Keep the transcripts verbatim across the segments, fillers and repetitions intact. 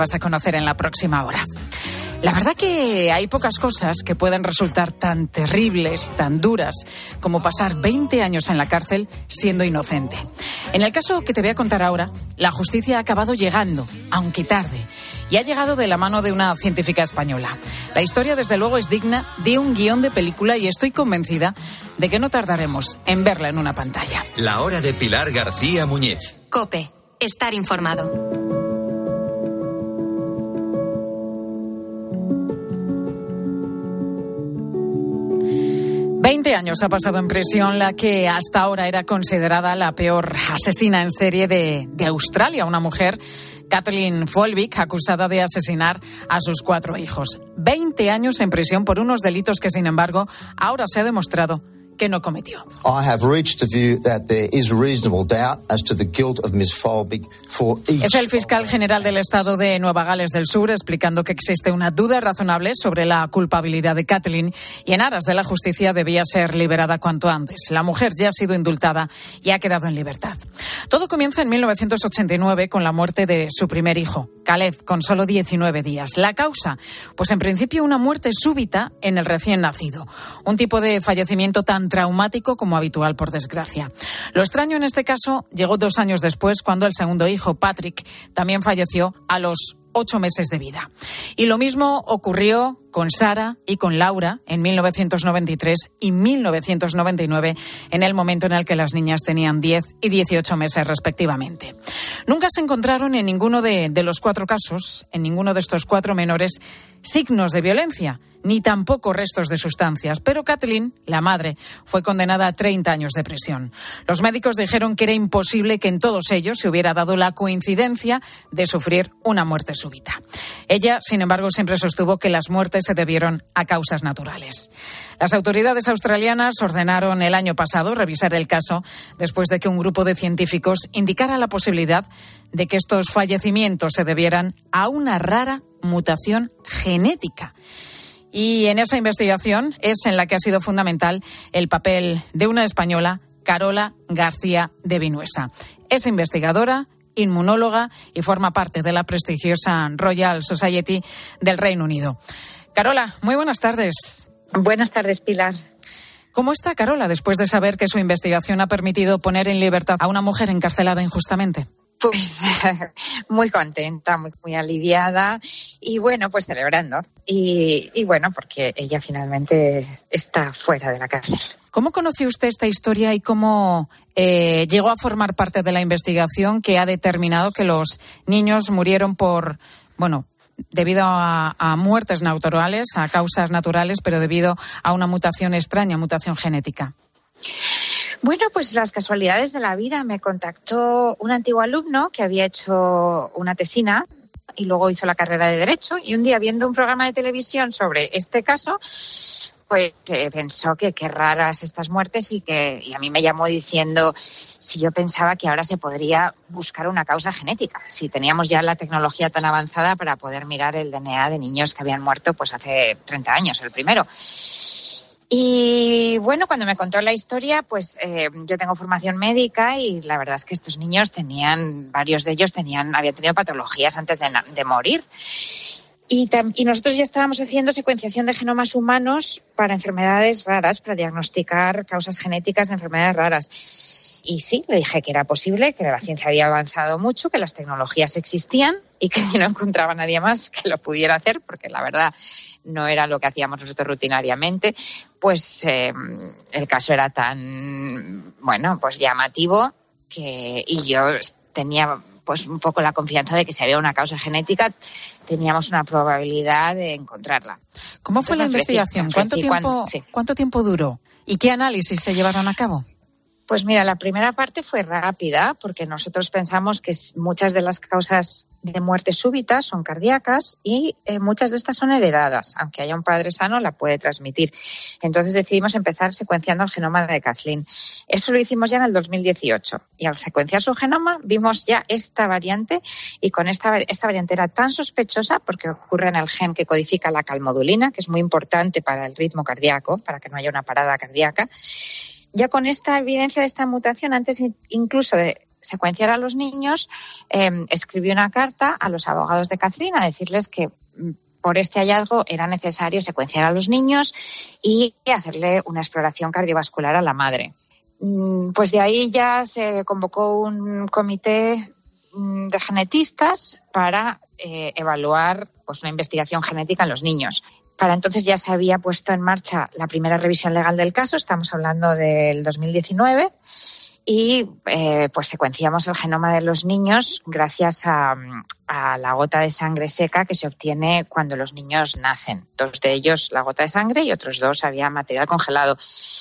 Vas a conocer en la próxima hora. La verdad que hay pocas cosas que pueden resultar tan terribles, tan duras, como pasar veinte años en la cárcel siendo inocente. En el caso que te voy a contar ahora, la justicia ha acabado llegando, aunque tarde, y ha llegado de la mano de una científica española. La historia, desde luego, es digna de un guión de película y estoy convencida de que no tardaremos en verla en una pantalla. La hora de Pilar García Muñiz. COPE. Estar informado. Veinte años ha pasado en prisión la que hasta ahora era considerada la peor asesina en serie de, de Australia, una mujer, Kathleen Folbig, acusada de asesinar a sus cuatro hijos. Veinte años en prisión por unos delitos que, sin embargo, ahora se ha demostrado que no cometió. Es el fiscal general del estado de Nueva Gales del Sur explicando que existe una duda razonable sobre la culpabilidad de Kathleen y en aras de la justicia debía ser liberada cuanto antes. La mujer ya ha sido indultada y ha quedado en libertad. Todo comienza en mil novecientos ochenta y nueve con la muerte de su primer hijo, Caleb, con solo diecinueve días. La causa, pues en principio una muerte súbita en el recién nacido. Un tipo de fallecimiento tan traumático como habitual, por desgracia. Lo extraño en este caso llegó dos años después, cuando el segundo hijo, Patrick, también falleció a los ocho meses de vida. Y lo mismo ocurrió con Sara y con Laura en mil novecientos noventa y tres y mil novecientos noventa y nueve, en el momento en el que las niñas tenían diez y dieciocho meses respectivamente. Nunca se encontraron en ninguno de, de los cuatro casos, en ninguno de estos cuatro menores, signos de violencia, ni tampoco restos de sustancias. Pero Kathleen, la madre, fue condenada a treinta años de prisión. Los médicos dijeron que era imposible que en todos ellos se hubiera dado la coincidencia de sufrir una muerte súbita. Ella, sin embargo, siempre sostuvo que las muertes se debieron a causas naturales. Las autoridades australianas ordenaron el año pasado revisar el caso después de que un grupo de científicos indicara la posibilidad de que estos fallecimientos se debieran a una rara mutación genética. Y en esa investigación es en la que ha sido fundamental el papel de una española, Carola García de Vinuesa. Es investigadora, inmunóloga y forma parte de la prestigiosa Royal Society del Reino Unido. Carola, muy buenas tardes. Buenas tardes, Pilar. ¿Cómo está Carola después de saber que su investigación ha permitido poner en libertad a una mujer encarcelada injustamente? Pues muy contenta, muy, muy aliviada y bueno, pues celebrando. Y, y bueno, porque ella finalmente está fuera de la cárcel. ¿Cómo conoció usted esta historia y cómo eh, llegó a formar parte de la investigación que ha determinado que los niños murieron por, bueno, debido a, a muertes naturales, a causas naturales, pero debido a una mutación extraña, mutación genética? Bueno, pues las casualidades de la vida. Me contactó un antiguo alumno que había hecho una tesina y luego hizo la carrera de Derecho, y un día, viendo un programa de televisión sobre este caso, pues eh, pensó que qué raras estas muertes y que y a mí me llamó diciendo si yo pensaba que ahora se podría buscar una causa genética, si teníamos ya la tecnología tan avanzada para poder mirar el D N A de niños que habían muerto pues hace treinta años, el primero. Y bueno, cuando me contó la historia, pues eh, yo tengo formación médica y la verdad es que estos niños tenían, varios de ellos tenían, habían tenido patologías antes de, de morir. Y, tam- y nosotros ya estábamos haciendo secuenciación de genomas humanos para enfermedades raras, para diagnosticar causas genéticas de enfermedades raras. Y sí, le dije que era posible, que la ciencia había avanzado mucho, que las tecnologías existían y que si no encontraba nadie más que lo pudiera hacer, porque la verdad no era lo que hacíamos nosotros rutinariamente, pues eh, el caso era tan, bueno, pues llamativo que y yo tenía pues un poco la confianza de que si había una causa genética teníamos una probabilidad de encontrarla. ¿Cómo fue Entonces, la investigación? Ofrecí, ¿Cuánto, tiempo, cuando, sí. ¿Cuánto tiempo duró? ¿Y qué análisis se llevaron a cabo? Pues mira, la primera parte fue rápida porque nosotros pensamos que muchas de las causas de muerte súbita son cardíacas y eh, muchas de estas son heredadas. Aunque haya un padre sano, la puede transmitir. Entonces decidimos empezar secuenciando el genoma de Kathleen. Eso lo hicimos ya en el dos mil dieciocho. Y al secuenciar su genoma vimos ya esta variante, y con esta, esta variante era tan sospechosa porque ocurre en el gen que codifica la calmodulina, que es muy importante para el ritmo cardíaco, para que no haya una parada cardíaca. Ya con esta evidencia de esta mutación, antes incluso de secuenciar a los niños, eh, escribió una carta a los abogados de Kathleen a decirles que por este hallazgo era necesario secuenciar a los niños y hacerle una exploración cardiovascular a la madre. Pues de ahí ya se convocó un comité de genetistas para eh, evaluar pues, una investigación genética en los niños. Para entonces ya se había puesto en marcha la primera revisión legal del caso, estamos hablando del dos mil diecinueve, y eh, pues secuenciamos el genoma de los niños gracias a, a la gota de sangre seca que se obtiene cuando los niños nacen. Dos de ellos la gota de sangre y otros dos había material congelado.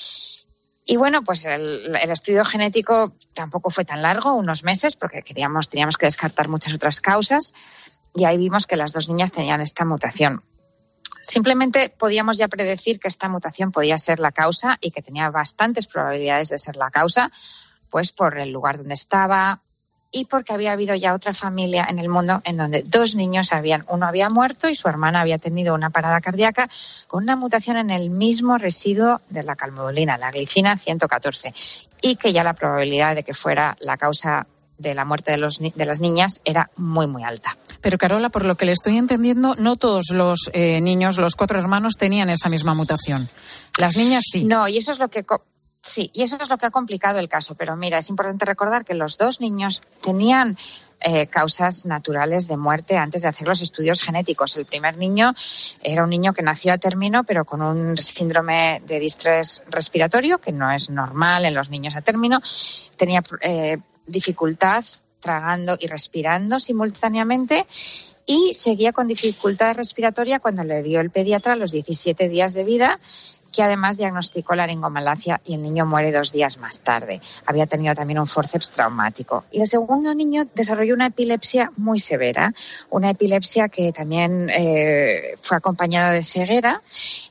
Y bueno, pues el, el estudio genético tampoco fue tan largo, unos meses, porque queríamos, teníamos que descartar muchas otras causas, y ahí vimos que las dos niñas tenían esta mutación. Simplemente podíamos ya predecir que esta mutación podía ser la causa y que tenía bastantes probabilidades de ser la causa, pues por el lugar donde estaba y porque había habido ya otra familia en el mundo en donde dos niños habían, uno había muerto y su hermana había tenido una parada cardíaca con una mutación en el mismo residuo de la calmodulina, la glicina ciento catorce, y que ya la probabilidad de que fuera la causa de la muerte de, los, de las niñas era muy, muy alta. Pero, Carola, por lo que le estoy entendiendo, no todos los eh, niños, los cuatro hermanos, tenían esa misma mutación. Las niñas sí. No, y eso es lo que... Sí, y eso es lo que ha complicado el caso. Pero mira, es importante recordar que los dos niños tenían eh, causas naturales de muerte antes de hacer los estudios genéticos. El primer niño era un niño que nació a término, pero con un síndrome de distrés respiratorio, que no es normal en los niños a término. Tenía eh, dificultad tragando y respirando simultáneamente y seguía con dificultad respiratoria cuando le vio el pediatra a los diecisiete días de vida, que además diagnosticó laringomalacia y el niño muere dos días más tarde. Había tenido también un forceps traumático. Y el segundo niño desarrolló una epilepsia muy severa, una epilepsia que también eh, fue acompañada de ceguera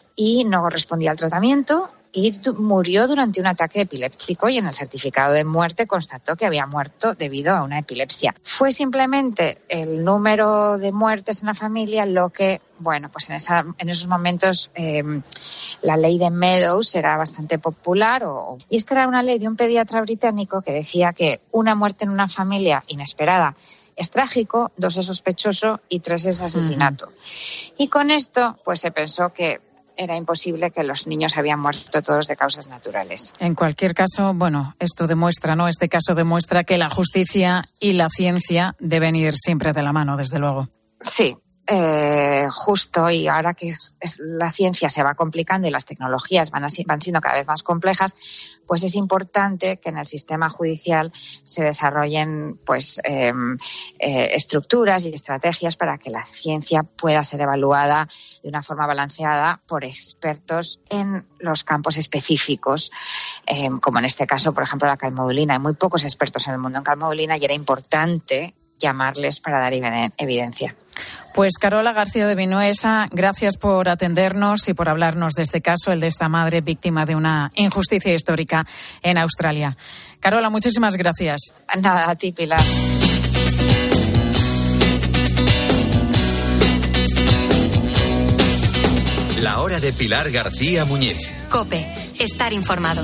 y no correspondía al tratamiento. Y murió durante un ataque epiléptico y en el certificado de muerte constató que había muerto debido a una epilepsia. Fue simplemente el número de muertes en la familia lo que, bueno, pues en, esa, en esos momentos eh, la ley de Meadows era bastante popular. O, y esta era una ley de un pediatra británico que decía que una muerte en una familia inesperada es trágico, dos es sospechoso y tres es asesinato. Uh-huh. Y con esto pues se pensó que era imposible, que los niños habían muerto todos de causas naturales. En cualquier caso, bueno, esto demuestra, ¿no? Este caso demuestra que la justicia y la ciencia deben ir siempre de la mano, desde luego. Sí. Eh, justo, y ahora que es, es, la ciencia se va complicando y las tecnologías van, así, van siendo cada vez más complejas, pues es importante que en el sistema judicial se desarrollen pues eh, eh, estructuras y estrategias para que la ciencia pueda ser evaluada de una forma balanceada por expertos en los campos específicos, eh, como en este caso, por ejemplo, la calmodulina. Hay muy pocos expertos en el mundo en calmodulina y era importante llamarles para dar evidencia. Pues Carola García de Vinuesa, gracias por atendernos y por hablarnos de este caso, el de esta madre víctima de una injusticia histórica en Australia. Carola, muchísimas gracias. Nada, a ti, Pilar. La hora de Pilar García Muñiz. COPE, estar informado.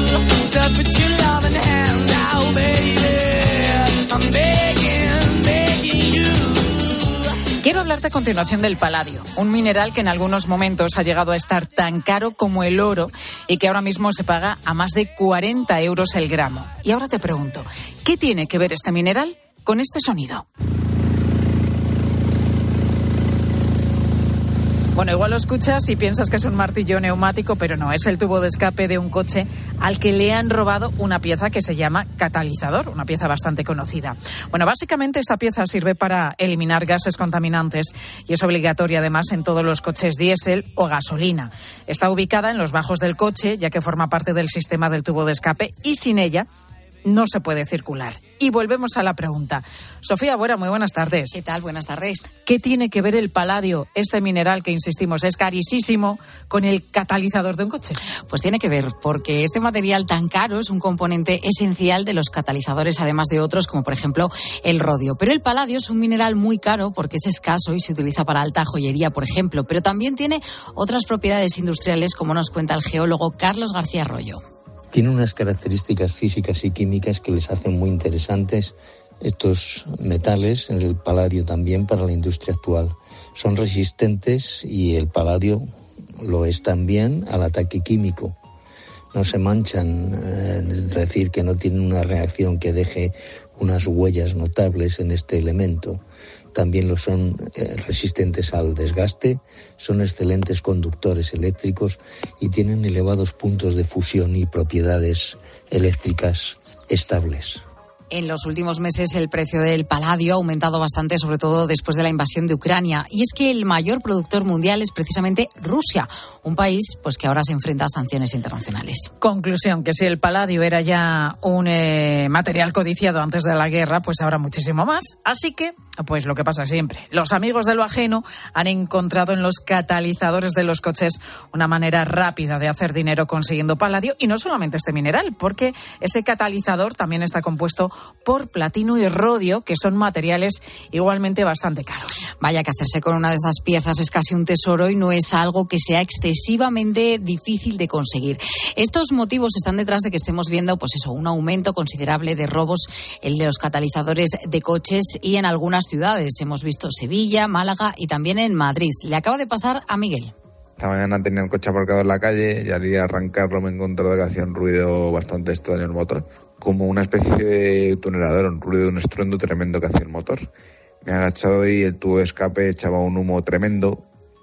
Quiero hablarte a continuación del paladio, un mineral que en algunos momentos ha llegado a estar tan caro como el oro y que ahora mismo se paga a más de cuarenta euros el gramo. Y ahora te pregunto, ¿qué tiene que ver este mineral con este sonido? Bueno, igual lo escuchas y piensas que es un martillo neumático, pero no, es el tubo de escape de un coche al que le han robado una pieza que se llama catalizador, una pieza bastante conocida. Bueno, básicamente esta pieza sirve para eliminar gases contaminantes y es obligatoria además en todos los coches diésel o gasolina. Está ubicada en los bajos del coche, ya que forma parte del sistema del tubo de escape y sin ella no se puede circular. Y volvemos a la pregunta. Sofía Buera, muy buenas tardes. ¿Qué tal? Buenas tardes. ¿Qué tiene que ver el paladio, este mineral que, insistimos, es carísimo, con el catalizador de un coche? Pues tiene que ver, porque este material tan caro es un componente esencial de los catalizadores, además de otros, como por ejemplo el rodio. Pero el paladio es un mineral muy caro porque es escaso y se utiliza para alta joyería, por ejemplo. Pero también tiene otras propiedades industriales, como nos cuenta el geólogo Carlos García Arroyo. Tienen unas características físicas y químicas que les hacen muy interesantes estos metales, el paladio también, para la industria actual. Son resistentes y el paladio lo es también al ataque químico. No se manchan, eh, es decir, que no tienen una reacción que deje unas huellas notables en este elemento. También lo son eh, resistentes al desgaste, son excelentes conductores eléctricos y tienen elevados puntos de fusión y propiedades eléctricas estables. En los últimos meses el precio del paladio ha aumentado bastante, sobre todo después de la invasión de Ucrania. Y es que el mayor productor mundial es precisamente Rusia, un país pues que ahora se enfrenta a sanciones internacionales. Conclusión, que si el paladio era ya un eh, material codiciado antes de la guerra, pues ahora muchísimo más. Así que, pues lo que pasa siempre. Los amigos de lo ajeno han encontrado en los catalizadores de los coches una manera rápida de hacer dinero consiguiendo paladio. Y no solamente este mineral, porque ese catalizador también está compuesto por platino y rodio, que son materiales igualmente bastante caros. Vaya que hacerse con una de estas piezas es casi un tesoro y no es algo que sea excesivamente difícil de conseguir. Estos motivos están detrás de que estemos viendo, pues eso, un aumento considerable de robos, el de los catalizadores de coches, y en algunas ciudades. Hemos visto Sevilla, Málaga y también en Madrid. Le acaba de pasar a Miguel. Esta mañana tenía el coche aparcado en la calle y al ir a arrancarlo me encontré que hacía un ruido bastante extraño el motor, como una especie de tunelador, un ruido, un estruendo tremendo que hacía el motor. Me he agachado y el tubo de escape echaba un humo tremendo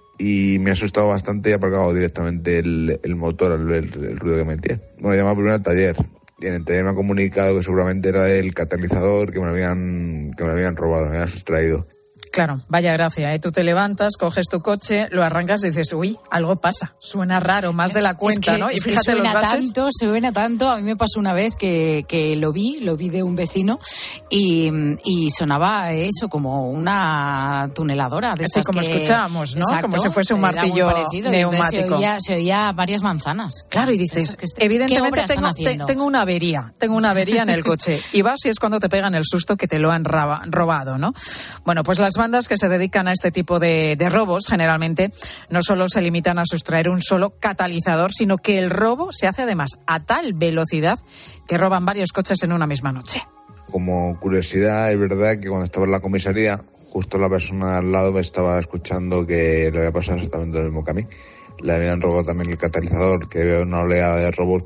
y me ha asustado bastante y he apagado directamente el, el motor al ver el, el ruido que metía. Bueno, he llamado primero al taller y en el taller me ha comunicado que seguramente era el catalizador que me lo habían, que me lo habían robado, me habían sustraído. Claro, vaya gracia, ¿eh? Tú te levantas, coges tu coche, lo arrancas y dices, uy, algo pasa, suena raro, más de la cuenta, es que, ¿no? Y es fíjate que suena los gases. tanto, suena tanto. A mí me pasó una vez que, que lo vi, lo vi de un vecino y, y sonaba eso como una tuneladora. De Así como que, escuchábamos, ¿no? Exacto, como si fuese un martillo neumático. Se oía, se oía varias manzanas. Claro, y dices, que este, evidentemente tengo, te, tengo una avería, tengo una avería en el coche. Y vas y es cuando te pegan el susto que te lo han raba, robado, ¿no? Bueno, pues las bandas que se dedican a este tipo de, de robos generalmente no solo se limitan a sustraer un solo catalizador, sino que el robo se hace además a tal velocidad que roban varios coches en una misma noche. Como curiosidad, es verdad que cuando estaba en la comisaría, justo la persona al lado me estaba escuchando que le había pasado exactamente lo mismo que a mí. Le habían robado también el catalizador, que había una oleada de robos.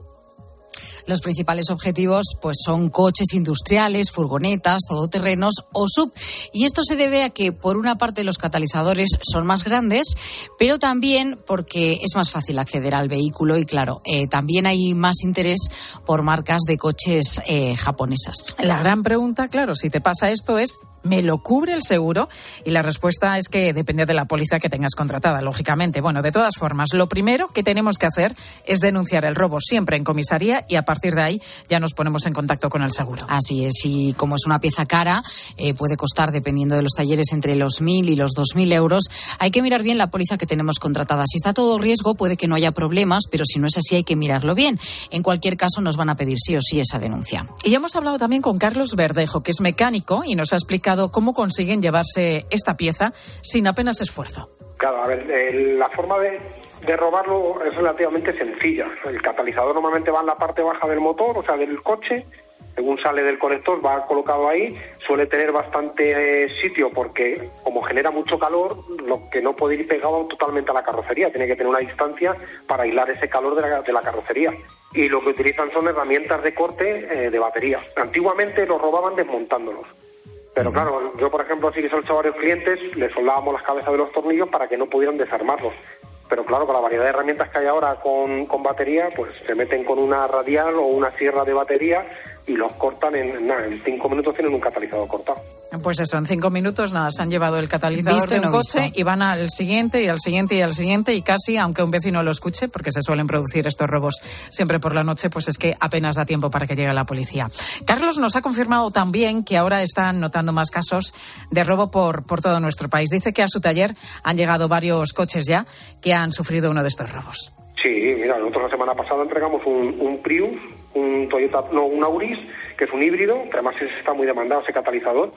Los principales objetivos pues son coches industriales, furgonetas, todoterrenos o sub. Y esto se debe a que, por una parte, los catalizadores son más grandes, pero también porque es más fácil acceder al vehículo y, claro, eh, también hay más interés por marcas de coches eh, japonesas. La gran pregunta, claro, si te pasa esto es, ¿me lo cubre el seguro? Y la respuesta es que depende de la póliza que tengas contratada, lógicamente. Bueno, de todas formas, lo primero que tenemos que hacer es denunciar el robo siempre en comisaría y a partir de ahí ya nos ponemos en contacto con el seguro. Así es, y como es una pieza cara, eh, puede costar, dependiendo de los talleres, entre los mil y los dos mil euros. Hay que mirar bien la póliza que tenemos contratada. Si está todo riesgo, puede que no haya problemas, pero si no es así, hay que mirarlo bien. En cualquier caso, nos van a pedir sí o sí esa denuncia. Y ya hemos hablado también con Carlos Verdejo, que es mecánico, y nos ha explicado cómo consiguen llevarse esta pieza sin apenas esfuerzo. Claro, a ver, eh, la forma de, de robarlo es relativamente sencilla. El catalizador normalmente va en la parte baja del motor, o sea, del coche. Según sale del conector, va colocado ahí. Suele tener bastante eh, sitio porque, como genera mucho calor, lo que no puede ir pegado totalmente a la carrocería. Tiene que tener una distancia para aislar ese calor de la, de la carrocería. Y lo que utilizan son herramientas de corte eh, de batería. Antiguamente los robaban desmontándolos. Pero claro, yo por ejemplo sí que he hecho a varios clientes, les soldábamos las cabezas de los tornillos para que no pudieran desarmarlos. Pero claro, con la variedad de herramientas que hay ahora con, con batería, pues se meten con una radial o una sierra de batería y los cortan en nada, en cinco minutos tienen un catalizador cortado. Pues eso, en cinco minutos nada, se han llevado el catalizador visto de un no coche visto. Y van al siguiente y al siguiente y al siguiente y casi, aunque un vecino lo escuche, porque se suelen producir estos robos siempre por la noche, pues es que apenas da tiempo para que llegue la policía. Carlos nos ha confirmado también que ahora están notando más casos de robo por, por todo nuestro país. Dice que a su taller han llegado varios coches ya que han sufrido uno de estos robos. Sí, mira, nosotros la semana pasada entregamos un, un Prius, un Toyota, no, un Auris, que es un híbrido, que además está muy demandado ese catalizador,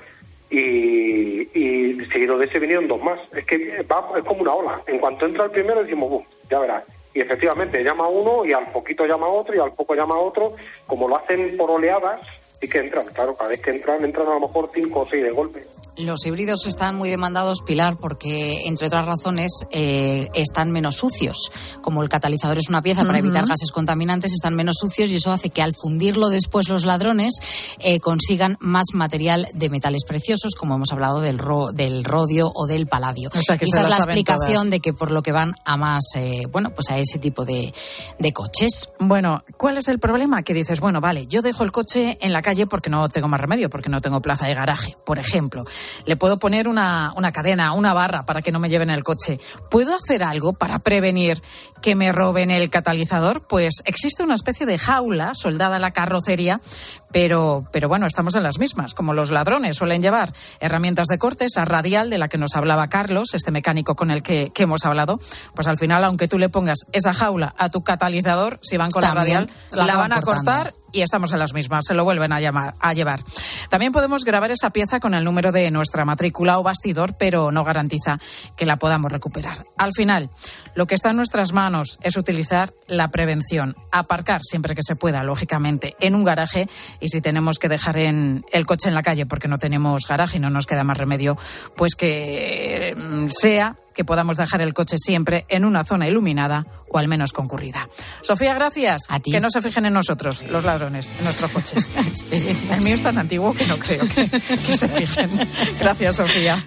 y, y seguido de ese vinieron dos más. Es que va, es como una ola. En cuanto entra el primero decimos, Buf, ya verás. y efectivamente llama uno y al poquito llama otro y al poco llama otro, como lo hacen por oleadas, y que entran, claro, cada vez que entran, entran a lo mejor cinco o seis de golpe. Los híbridos están muy demandados, Pilar, porque, entre otras razones, eh, están menos sucios. Como el catalizador es una pieza uh-huh. para evitar gases contaminantes, están menos sucios y eso hace que al fundirlo después los ladrones eh, consigan más material de metales preciosos, como hemos hablado del, ro- del rodio o del paladio. O sea, que esa es la explicación todas. De que por lo que van a más, eh, bueno, pues a ese tipo de, de coches. Bueno, ¿cuál es el problema? Que dices, bueno, vale, yo dejo el coche en la calle porque no tengo más remedio, porque no tengo plaza de garaje, por ejemplo. Le puedo poner una, una cadena, una barra para que no me lleven el coche. ¿Puedo hacer algo para prevenir que me roben el catalizador? Pues existe una especie de jaula soldada a la carrocería, pero, pero bueno, estamos en las mismas. Como los ladrones suelen llevar herramientas de corte, esa radial de la que nos hablaba Carlos, este mecánico con el que, que hemos hablado, pues al final, aunque tú le pongas esa jaula a tu catalizador, si van con También la radial, la, la van a cortando. cortar y estamos en las mismas, se lo vuelven a, llamar, a llevar. También podemos grabar esa pieza con el número de nuestra matrícula o bastidor, pero no garantiza que la podamos recuperar. Al final, lo que está en nuestras manos es utilizar la prevención, aparcar siempre que se pueda, lógicamente, en un garaje, y si tenemos que dejar en el coche en la calle porque no tenemos garaje y no nos queda más remedio, pues que sea que podamos dejar el coche siempre en una zona iluminada o al menos concurrida. Sofía, gracias. A ti. Que no se fijen en nosotros, los ladrones, en nuestros coches. El mío es tan antiguo que no creo que, que se fijen. Gracias, Sofía.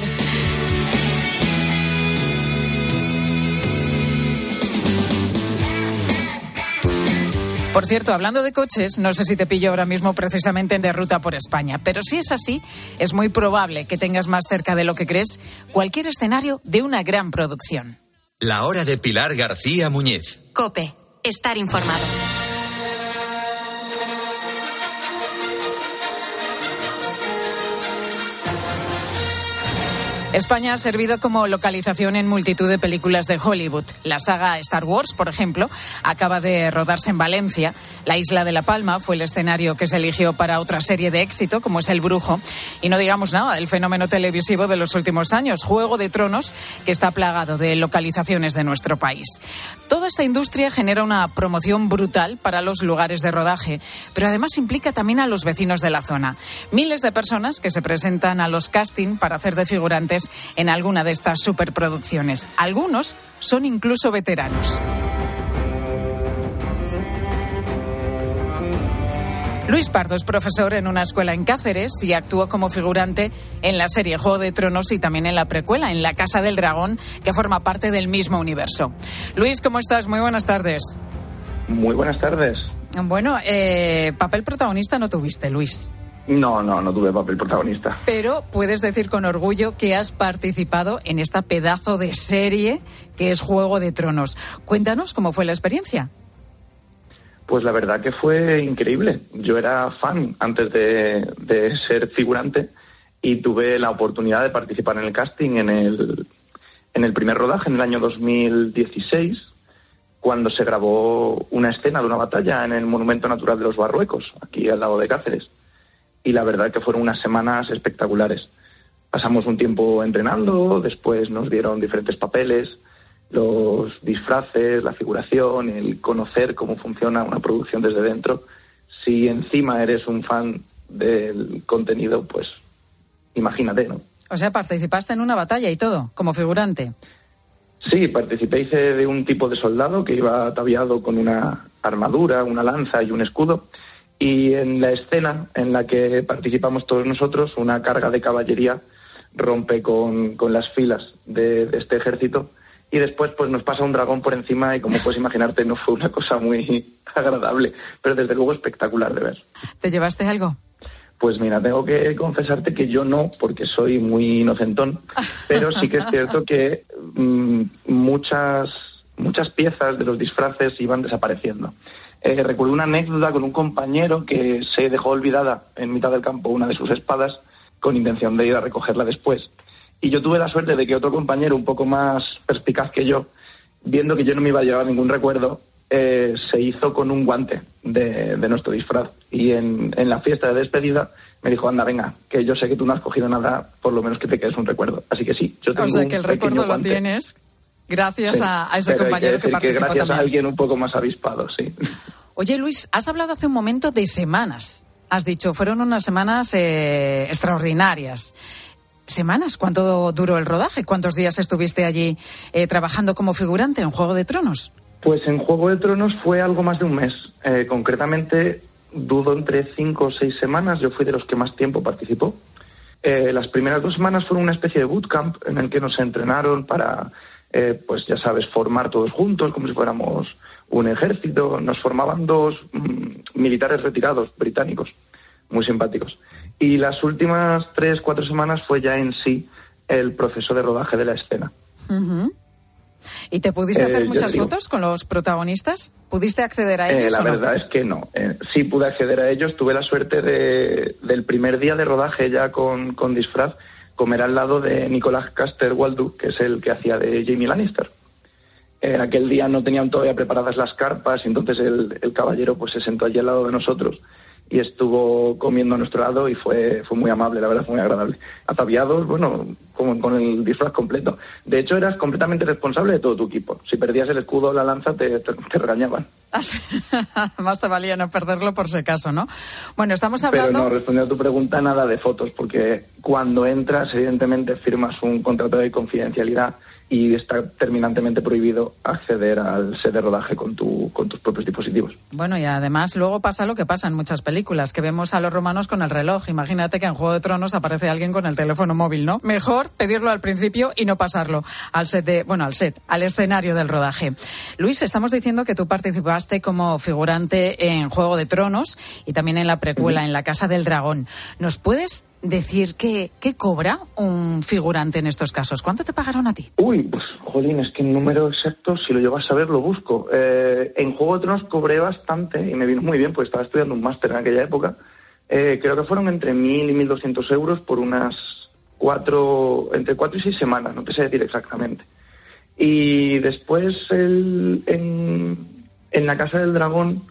Por cierto, hablando de coches, no sé si te pillo ahora mismo precisamente de ruta por España, pero si es así, es muy probable que tengas más cerca de lo que crees cualquier escenario de una gran producción. La hora de Pilar García Muñiz. COPE. Estar informado. España ha servido como localización en multitud de películas de Hollywood. La saga Star Wars, por ejemplo, acaba de rodarse en Valencia. La isla de La Palma fue el escenario que se eligió para otra serie de éxito, como es El Brujo. Y no digamos nada del fenómeno televisivo de los últimos años, Juego de Tronos, que está plagado de localizaciones de nuestro país. Toda esta industria genera una promoción brutal para los lugares de rodaje, pero además implica también a los vecinos de la zona. Miles de personas que se presentan a los casting para hacer de figurantes en alguna de estas superproducciones. Algunos son incluso veteranos. Luis Pardo es profesor en una escuela en Cáceres y actuó como figurante en la serie Juego de Tronos y también en la precuela, en La Casa del Dragón, que forma parte del mismo universo. Luis, ¿cómo estás? Muy buenas tardes. Muy buenas tardes. Bueno, eh, papel protagonista no tuviste, Luis. No, no, no tuve papel protagonista. Pero puedes decir con orgullo que has participado en esta pedazo de serie que es Juego de Tronos. Cuéntanos cómo fue la experiencia. Pues la verdad que fue increíble. Yo era fan antes de, de ser figurante y tuve la oportunidad de participar en el casting en el, en el primer rodaje, en el año dos mil dieciséis, cuando se grabó una escena de una batalla en el Monumento Natural de los Barruecos, aquí al lado de Cáceres. Y la verdad que fueron unas semanas espectaculares. Pasamos un tiempo entrenando, después nos dieron diferentes papeles, los disfraces, la figuración, el conocer cómo funciona una producción desde dentro. Si encima eres un fan del contenido, pues imagínate, ¿no? O sea, participaste en una batalla y todo, como figurante. Sí, participé, hice de un tipo de soldado que iba ataviado con una armadura, una lanza y un escudo. Y en la escena en la que participamos todos nosotros, una carga de caballería rompe con, con las filas de, de este ejército y después pues nos pasa un dragón por encima y, como puedes imaginarte, no fue una cosa muy agradable, pero desde luego espectacular de ver. ¿Te llevaste algo? Pues mira, tengo que confesarte que yo no, porque soy muy inocentón, pero sí que es cierto que mmm, muchas, muchas piezas de los disfraces iban desapareciendo. Eh, recuerdo una anécdota con un compañero que se dejó olvidada en mitad del campo una de sus espadas con intención de ir a recogerla después. Y yo tuve la suerte de que otro compañero un poco más perspicaz que yo, viendo que yo no me iba a llevar ningún recuerdo, eh, se hizo con un guante de, de nuestro disfraz. Y en, en la fiesta de despedida me dijo, anda, venga, que yo sé que tú no has cogido nada, por lo menos que te quedes un recuerdo. Así que sí, yo tengo o sea, un que el recuerdo guante. Lo tienes. Gracias sí. a, a ese Pero compañero hay que, que participó que gracias también. a alguien un poco más avispado, sí. Oye, Luis, has hablado hace un momento de semanas. Has dicho, fueron unas semanas eh, extraordinarias. ¿Semanas? ¿Cuánto duró el rodaje? ¿Cuántos días estuviste allí eh, trabajando como figurante en Juego de Tronos? Pues en Juego de Tronos fue algo más de un mes. Eh, concretamente, dudo entre cinco o seis semanas. Yo fui de los que más tiempo participó. Eh, las primeras dos semanas fueron una especie de bootcamp en el que nos entrenaron para, eh, pues ya sabes, formar todos juntos, como si fuéramos un ejército. Nos formaban dos mm, militares retirados británicos, muy simpáticos. Y las últimas tres, cuatro semanas fue ya en sí el proceso de rodaje de la escena. Uh-huh. ¿Y te pudiste hacer eh, muchas digo, fotos con los protagonistas? ¿Pudiste acceder a ellos? Eh, la o no? verdad es que no. Eh, sí pude acceder a ellos. Tuve la suerte de, del primer día de rodaje ya con, con disfraz, comer al lado de Nicolás Caster-Waldau, que es el que hacía de Jaime Lannister. En aquel día no tenían todavía preparadas las carpas y entonces el, el caballero pues se sentó allí al lado de nosotros y estuvo comiendo a nuestro lado y fue fue muy amable, la verdad, fue muy agradable. Ataviados, bueno, como con el disfraz completo. De hecho, eras completamente responsable de todo tu equipo. Si perdías el escudo o la lanza, te, te, te regañaban. Más te valía no perderlo por si acaso, ¿no? Bueno, estamos hablando... Pero no, respondiendo a tu pregunta, nada de fotos, porque cuando entras, evidentemente, firmas un contrato de confidencialidad y está terminantemente prohibido acceder al set de rodaje con tu con tus propios dispositivos. Bueno, y además luego pasa lo que pasa en muchas películas, que vemos a los romanos con el reloj. Imagínate que en Juego de Tronos aparece alguien con el teléfono móvil, ¿no? Mejor pedirlo al principio y no pasarlo al set de, bueno, al set, al escenario del rodaje. Luis, estamos diciendo que tú participaste como figurante en Juego de Tronos y también en la precuela, uh-huh. en La Casa del Dragón. ¿Nos puedes decir qué, qué cobra un figurante en estos casos? ¿Cuánto te pagaron a ti? Uy, pues, jolín, es que el número exacto, si lo llevas a ver, lo busco. Eh, en Juego de Tronos cobré bastante y me vino muy bien, pues estaba estudiando un máster en aquella época. Eh, creo que fueron entre mil y mil doscientos euros por unas cuatro, entre cuatro y seis semanas, no te sé decir exactamente. Y después el, en, en La Casa del Dragón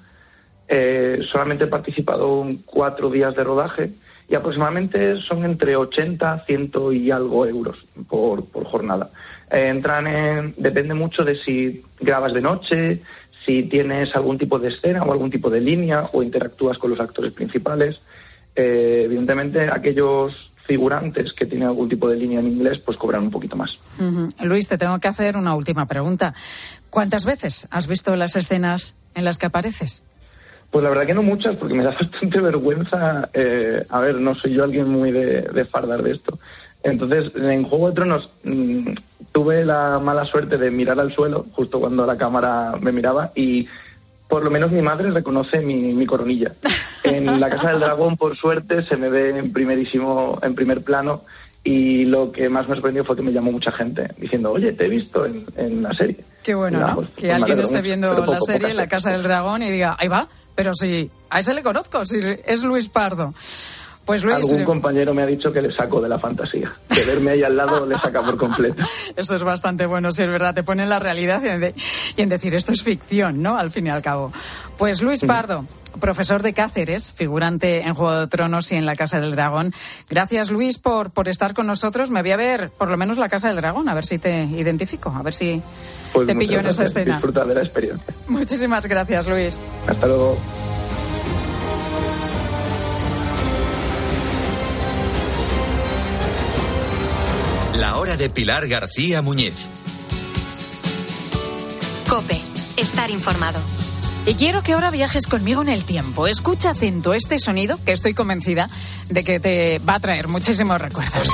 eh, solamente he participado en cuatro días de rodaje y aproximadamente son entre ochenta, cien y algo euros por, por jornada. Eh, entran en, depende mucho de si grabas de noche, si tienes algún tipo de escena o algún tipo de línea o interactúas con los actores principales. Eh, evidentemente, aquellos figurantes que tienen algún tipo de línea en inglés, pues cobran un poquito más. Uh-huh. Luis, te tengo que hacer una última pregunta. ¿Cuántas veces has visto las escenas en las que apareces? Pues la verdad que no muchas, porque me da bastante vergüenza. Eh, a ver, no soy yo alguien muy de, de fardar de esto. Entonces, en Juego de Tronos mmm, tuve la mala suerte de mirar al suelo justo cuando la cámara me miraba y por lo menos mi madre reconoce mi, mi coronilla. En La Casa del Dragón, por suerte, se me ve en primerísimo, en primer plano y lo que más me sorprendió fue que me llamó mucha gente diciendo, oye, te he visto en, en la serie. Qué bueno, ¿no? Pues, que pues alguien esté viendo poco, la serie, La Casa del Dragón y diga, ahí va, pero sí, a ese le conozco, sí, es Luis Pardo. Pues Luis, algún compañero me ha dicho que le saco de la fantasía, que verme ahí al lado le saca por completo. Eso es bastante bueno, sí, es verdad, te pone en la realidad y en, de, y en decir esto es ficción, ¿no? Al fin y al cabo. Pues Luis Pardo, mm. profesor de Cáceres, figurante en Juego de Tronos y en La Casa del Dragón. Gracias, Luis, por, por estar con nosotros. Me voy a ver por lo menos La Casa del Dragón, a ver si te identifico, a ver si pues te pillo en esa escena. Disfruta de la experiencia. Muchísimas gracias, Luis. Hasta luego. La hora de Pilar García Muñiz. COPE. Estar informado. Y quiero que ahora viajes conmigo en el tiempo. Escucha atento este sonido, que estoy convencida de que te va a traer muchísimos recuerdos.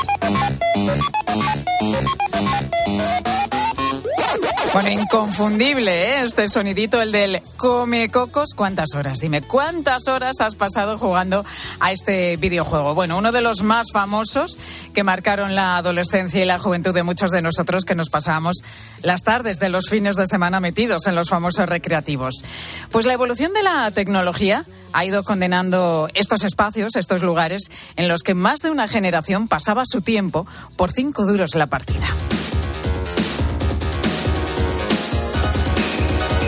Bueno, inconfundible, ¿eh? Este sonidito, el del come cocos. ¿Cuántas horas? Dime, ¿cuántas horas has pasado jugando a este videojuego? Bueno, uno de los más famosos que marcaron la adolescencia y la juventud de muchos de nosotros que nos pasábamos las tardes de los fines de semana metidos en los famosos recreativos. Pues la evolución de la tecnología ha ido condenando estos espacios, estos lugares en los que más de una generación pasaba su tiempo por cinco duros la partida.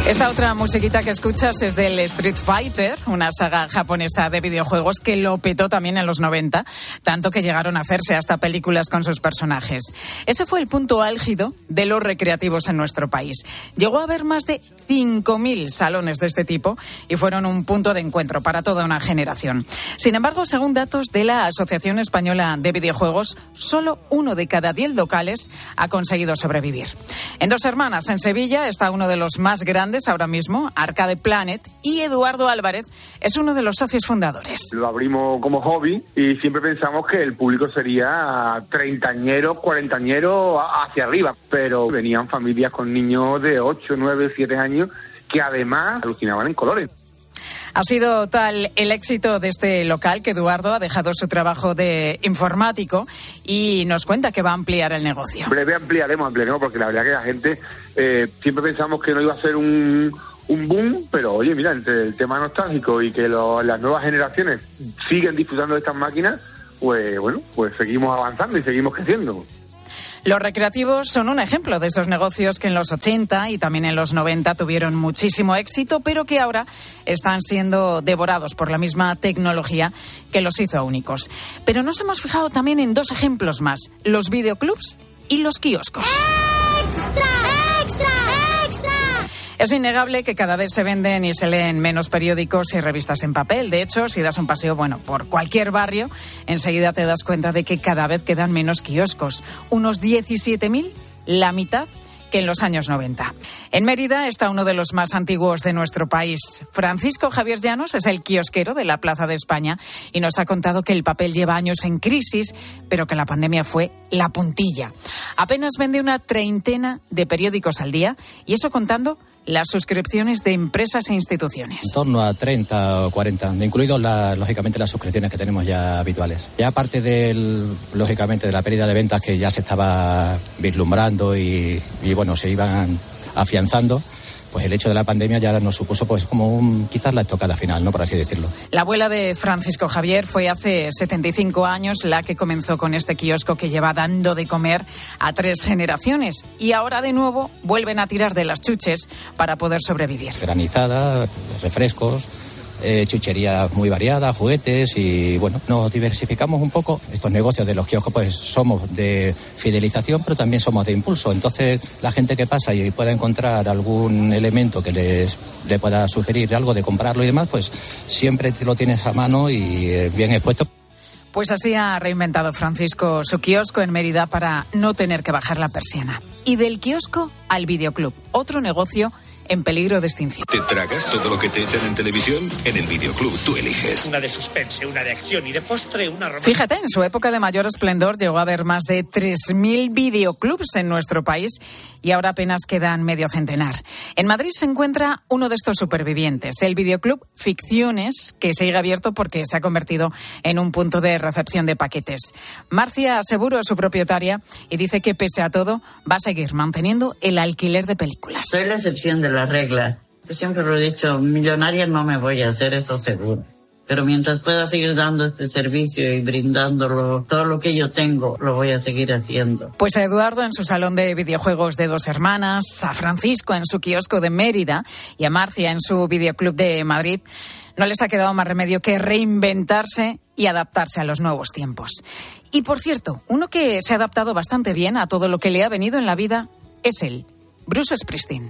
Esta otra musiquita que escuchas es del Street Fighter, una saga japonesa de videojuegos que lo petó también en los noventa, tanto que llegaron a hacerse hasta películas con sus personajes. Ese fue el punto álgido de los recreativos en nuestro país. Llegó a haber más de cinco mil salones de este tipo y fueron un punto de encuentro para toda una generación. Sin embargo, según datos de la Asociación Española de Videojuegos, solo uno de cada diez locales ha conseguido sobrevivir. En Dos Hermanas, en Sevilla, está uno de los más grandes ahora mismo, Arcade Planet, y Eduardo Álvarez es uno de los socios fundadores. Lo abrimos como hobby y siempre pensamos que el público sería treintañero, cuarentañero hacia arriba, pero venían familias con niños de ocho, nueve, siete años que además alucinaban en colores. Ha sido tal el éxito de este local que Eduardo ha dejado su trabajo de informático y nos cuenta que va a ampliar el negocio. En breve ampliaremos, ampliaremos, porque la verdad que la gente eh, siempre pensamos que no iba a ser un, un boom, pero oye, mira, entre el tema nostálgico y que lo, las nuevas generaciones siguen disfrutando de estas máquinas, pues bueno, pues seguimos avanzando y seguimos creciendo. Los recreativos son un ejemplo de esos negocios que en los ochenta y también en los noventa tuvieron muchísimo éxito, pero que ahora están siendo devorados por la misma tecnología que los hizo únicos. Pero nos hemos fijado también en dos ejemplos más, los videoclubs y los kioscos. ¡Extra! ¡Extra! ¡Extra! Es innegable que cada vez se venden y se leen menos periódicos y revistas en papel. De hecho, si das un paseo, bueno, por cualquier barrio, enseguida te das cuenta de que cada vez quedan menos kioscos. Unos diecisiete mil, la mitad que en los años noventa. En Mérida está uno de los más antiguos de nuestro país. Francisco Javier Llanos es el kiosquero de la Plaza de España y nos ha contado que el papel lleva años en crisis, pero que la pandemia fue la puntilla. Apenas vende una treintena de periódicos al día y eso contando las suscripciones de empresas e instituciones. En torno a treinta o cuarenta, incluidos la, lógicamente las suscripciones que tenemos ya habituales. Ya aparte del, lógicamente, de la pérdida de ventas que ya se estaba vislumbrando y, y bueno, se iban afianzando, pues el hecho de la pandemia ya nos supuso pues como un, quizás la estocada final, ¿no?, por así decirlo. La abuela de Francisco Javier fue hace setenta y cinco años la que comenzó con este kiosco que lleva dando de comer a tres generaciones y ahora de nuevo vuelven a tirar de las chuches para poder sobrevivir. Granizada, refrescos, eh, chuchería muy variada, juguetes y bueno, nos diversificamos un poco. Estos negocios de los kioscos pues somos de fidelización, pero también somos de impulso. Entonces la gente que pasa y pueda encontrar algún elemento que les le pueda sugerir algo de comprarlo y demás, pues siempre lo tienes a mano y eh, bien expuesto. Pues así ha reinventado Francisco su kiosco en Mérida para no tener que bajar la persiana. Y del kiosco al videoclub, otro negocio en peligro de extinción. ¿Te tragas todo lo que te echan en televisión? En el videoclub tú eliges. Una de suspense, una de acción y de postre, una romántica. Fíjate, en su época de mayor esplendor llegó a haber más de tres mil videoclubs en nuestro país y ahora apenas quedan medio centenar. En Madrid se encuentra uno de estos supervivientes, el videoclub Ficciones, que sigue abierto porque se ha convertido en un punto de recepción de paquetes. Marcia Seguro es su propietaria y dice que pese a todo va a seguir manteniendo el alquiler de películas. Soy la excepción de la regla. Yo siempre lo he dicho, millonaria no me voy a hacer, eso seguro. Pero mientras pueda seguir dando este servicio y brindándolo, todo lo que yo tengo, lo voy a seguir haciendo. Pues a Eduardo en su salón de videojuegos de Dos Hermanas, a Francisco en su kiosco de Mérida y a Marcia en su videoclub de Madrid, no les ha quedado más remedio que reinventarse y adaptarse a los nuevos tiempos. Y por cierto, uno que se ha adaptado bastante bien a todo lo que le ha venido en la vida es él, Bruce Springsteen.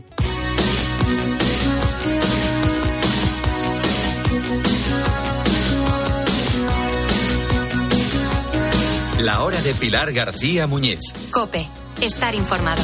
La hora de Pilar García Muñiz. COPE. Estar informado.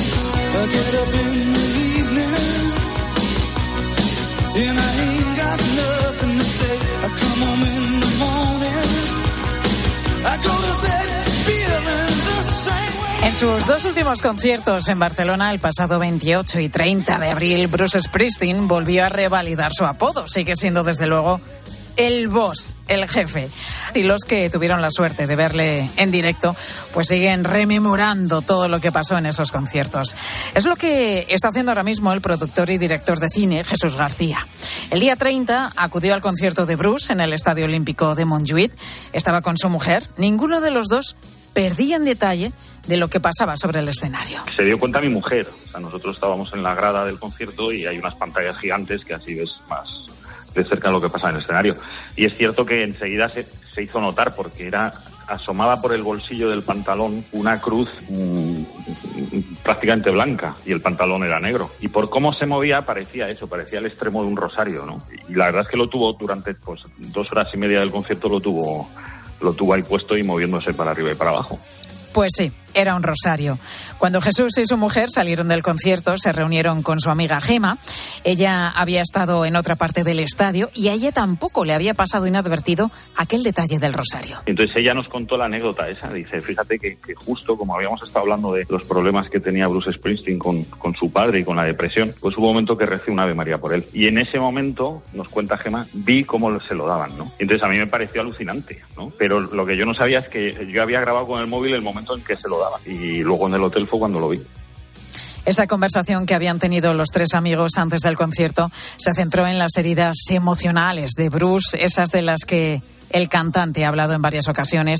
En sus dos últimos conciertos en Barcelona, el pasado veintiocho y treinta de abril, Bruce Springsteen volvió a revalidar su apodo. Sigue siendo, desde luego, el boss, el jefe. Y los que tuvieron la suerte de verle en directo, pues siguen rememorando todo lo que pasó en esos conciertos. Es lo que está haciendo ahora mismo el productor y director de cine, Jesús García. El día treinta acudió al concierto de Bruce en el Estadio Olímpico de Montjuïc. Estaba con su mujer. Ninguno de los dos perdía en detalle de lo que pasaba sobre el escenario. Se dio cuenta mi mujer. O sea, nosotros estábamos en la grada del concierto y hay unas pantallas gigantes que así ves más de cerca lo que pasa en el escenario. Y es cierto que enseguida se, se hizo notar porque era asomaba por el bolsillo del pantalón una cruz mmm, prácticamente blanca y el pantalón era negro. Y por cómo se movía parecía eso, parecía el extremo de un rosario, ¿no? Y la verdad es que lo tuvo durante pues dos horas y media del concierto, lo tuvo, lo tuvo ahí puesto y moviéndose para arriba y para abajo. Pues sí, era un rosario. Cuando Jesús y su mujer salieron del concierto, se reunieron con su amiga Gema. Ella había estado en otra parte del estadio y a ella tampoco le había pasado inadvertido aquel detalle del rosario. Entonces ella nos contó la anécdota esa. Dice, fíjate que, que justo como habíamos estado hablando de los problemas que tenía Bruce Springsteen con, con su padre y con la depresión, pues hubo un momento que recé un Ave María por él. Y en ese momento, nos cuenta Gema, vi cómo se lo daban, ¿no? Entonces a mí me pareció alucinante, ¿no? Pero lo que yo no sabía es que yo había grabado con el móvil el momento en que se lo daba. Y luego en el hotel fue cuando lo vi. Esa conversación que habían tenido los tres amigos antes del concierto se centró en las heridas emocionales de Bruce, esas de las que el cantante ha hablado en varias ocasiones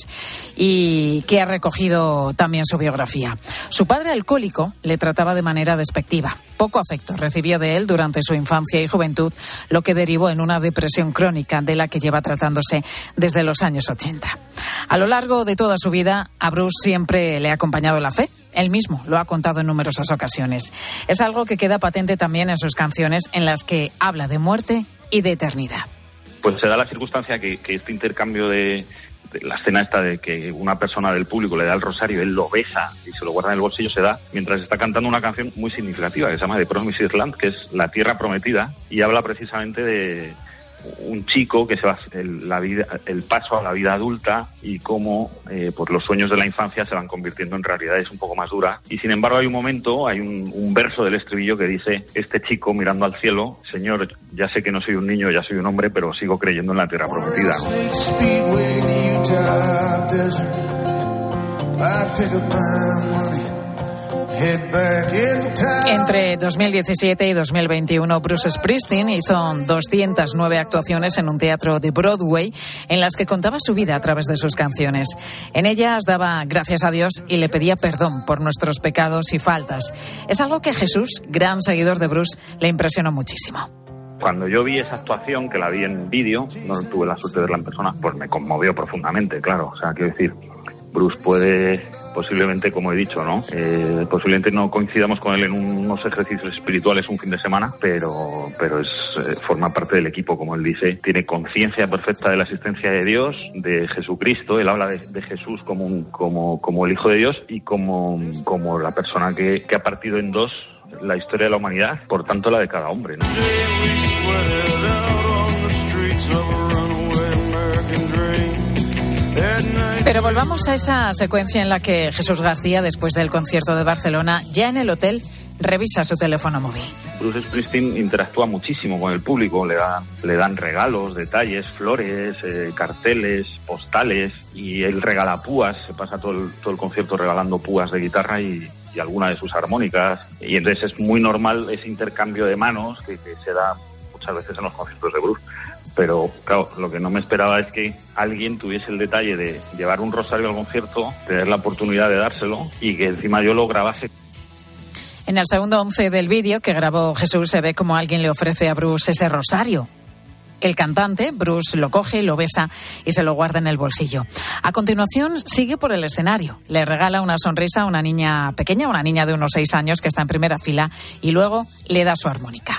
y que ha recogido también su biografía. Su padre alcohólico le trataba de manera despectiva. Poco afecto recibió de él durante su infancia y juventud, lo que derivó en una depresión crónica de la que lleva tratándose desde los años ochenta. A lo largo de toda su vida, a Bruce siempre le ha acompañado la fe. Él mismo lo ha contado en numerosas ocasiones. Es algo que queda patente también en sus canciones, en las que habla de muerte y de eternidad. Pues se da la circunstancia que, que este intercambio de, de la escena esta de que una persona del público le da el rosario, él lo besa y se lo guarda en el bolsillo, se da mientras está cantando una canción muy significativa que se llama The Promised Land, que es la tierra prometida, y habla precisamente de un chico que se va el, la vida, el paso a la vida adulta y cómo eh, pues los sueños de la infancia se van convirtiendo en realidades un poco más duras. Y sin embargo hay un momento, hay un, un verso del estribillo que dice, este chico mirando al cielo, Señor, ya sé que no soy un niño, ya soy un hombre, pero sigo creyendo en la tierra prometida. Entre dos mil diecisiete y dos mil veintiuno, Bruce Springsteen hizo doscientas nueve actuaciones en un teatro de Broadway en las que contaba su vida a través de sus canciones. En ellas daba gracias a Dios y le pedía perdón por nuestros pecados y faltas. Es algo que a Jesús, gran seguidor de Bruce, le impresionó muchísimo. Cuando yo vi esa actuación, que la vi en vídeo, no tuve la suerte de verla en persona, pues me conmovió profundamente, claro. O sea, quiero decir, Bruce puede... posiblemente, como he dicho, ¿no? Eh, posiblemente no coincidamos con él en unos ejercicios espirituales un fin de semana, pero pero es eh, forma parte del equipo, como él dice. Tiene conciencia perfecta de la existencia de Dios, de Jesucristo. Él habla de, de Jesús como un como como el Hijo de Dios y como como la persona que, que ha partido en dos la historia de la humanidad, por tanto la de cada hombre, ¿no? Pero volvamos a esa secuencia en la que Jesús García, después del concierto de Barcelona, ya en el hotel, revisa su teléfono móvil. Bruce Springsteen interactúa muchísimo con el público, le dan, le dan regalos, detalles, flores, eh, carteles, postales, y él regala púas, se pasa todo el, todo el concierto regalando púas de guitarra y, y alguna de sus armónicas, y entonces es muy normal ese intercambio de manos que, que se da muchas veces en los conciertos de Bruce. Pero, claro, lo que no me esperaba es que alguien tuviese el detalle de llevar un rosario al concierto, tener la oportunidad de dárselo y que encima yo lo grabase. En el segundo once del vídeo que grabó Jesús se ve como alguien le ofrece a Bruce ese rosario. El cantante, Bruce, lo coge, lo besa y se lo guarda en el bolsillo. A continuación, sigue por el escenario. Le regala una sonrisa a una niña pequeña, una niña de unos seis años que está en primera fila, y luego le da su armónica.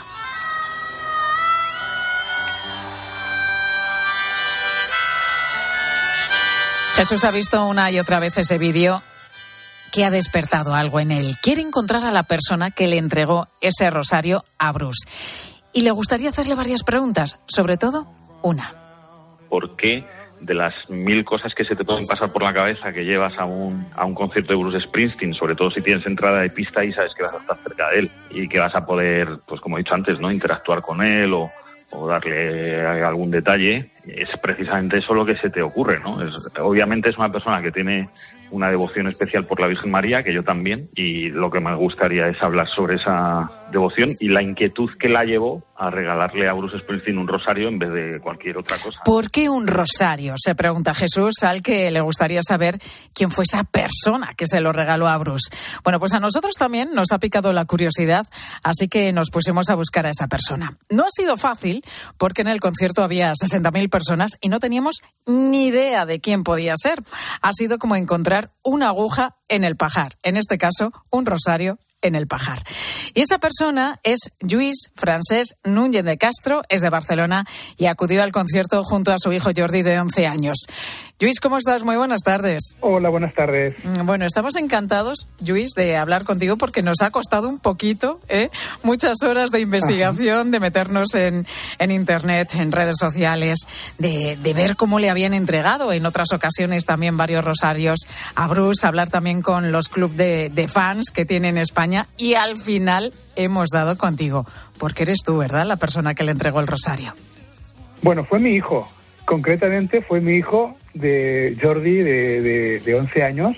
Jesús ha visto una y otra vez ese vídeo que ha despertado algo en él. Quiere encontrar a la persona que le entregó ese rosario a Bruce. Y le gustaría hacerle varias preguntas, sobre todo una. ¿Por qué de las mil cosas que se te pueden pasar por la cabeza que llevas a un, a un concierto de Bruce Springsteen, sobre todo si tienes entrada de pista y sabes que vas a estar cerca de él y que vas a poder, pues como he dicho antes, ¿no?, interactuar con él o, o darle algún detalle, es precisamente eso lo que se te ocurre, ¿no? Es, obviamente es una persona que tiene una devoción especial por la Virgen María, que yo también, y lo que me gustaría es hablar sobre esa devoción y la inquietud que la llevó a regalarle a Bruce Springsteen un rosario en vez de cualquier otra cosa. ¿Por qué un rosario?, se pregunta Jesús, al que le gustaría saber quién fue esa persona que se lo regaló a Bruce. Bueno, pues a nosotros también nos ha picado la curiosidad, así que nos pusimos a buscar a esa persona. No ha sido fácil, porque en el concierto había sesenta mil personas y no teníamos ni idea de quién podía ser. Ha sido como encontrar una aguja en el pajar, en este caso, un rosario en el pajar. Y esa persona es Lluís Francesc Núñez de Castro, es de Barcelona y acudió al concierto junto a su hijo Jordi, de once años. Lluís, ¿cómo estás? Muy buenas tardes. Hola, buenas tardes. Bueno, estamos encantados, Lluís, de hablar contigo porque nos ha costado un poquito, ¿eh? muchas horas de investigación, Ajá. de meternos en, en Internet, en redes sociales, de, de ver cómo le habían entregado en otras ocasiones también varios rosarios a Bruce, hablar también con los clubes de, de fans que tiene en España, y al final hemos dado contigo, porque eres tú, ¿verdad?, la persona que le entregó el rosario. Bueno, fue mi hijo, concretamente fue mi hijo de Jordi, de, de, de once años.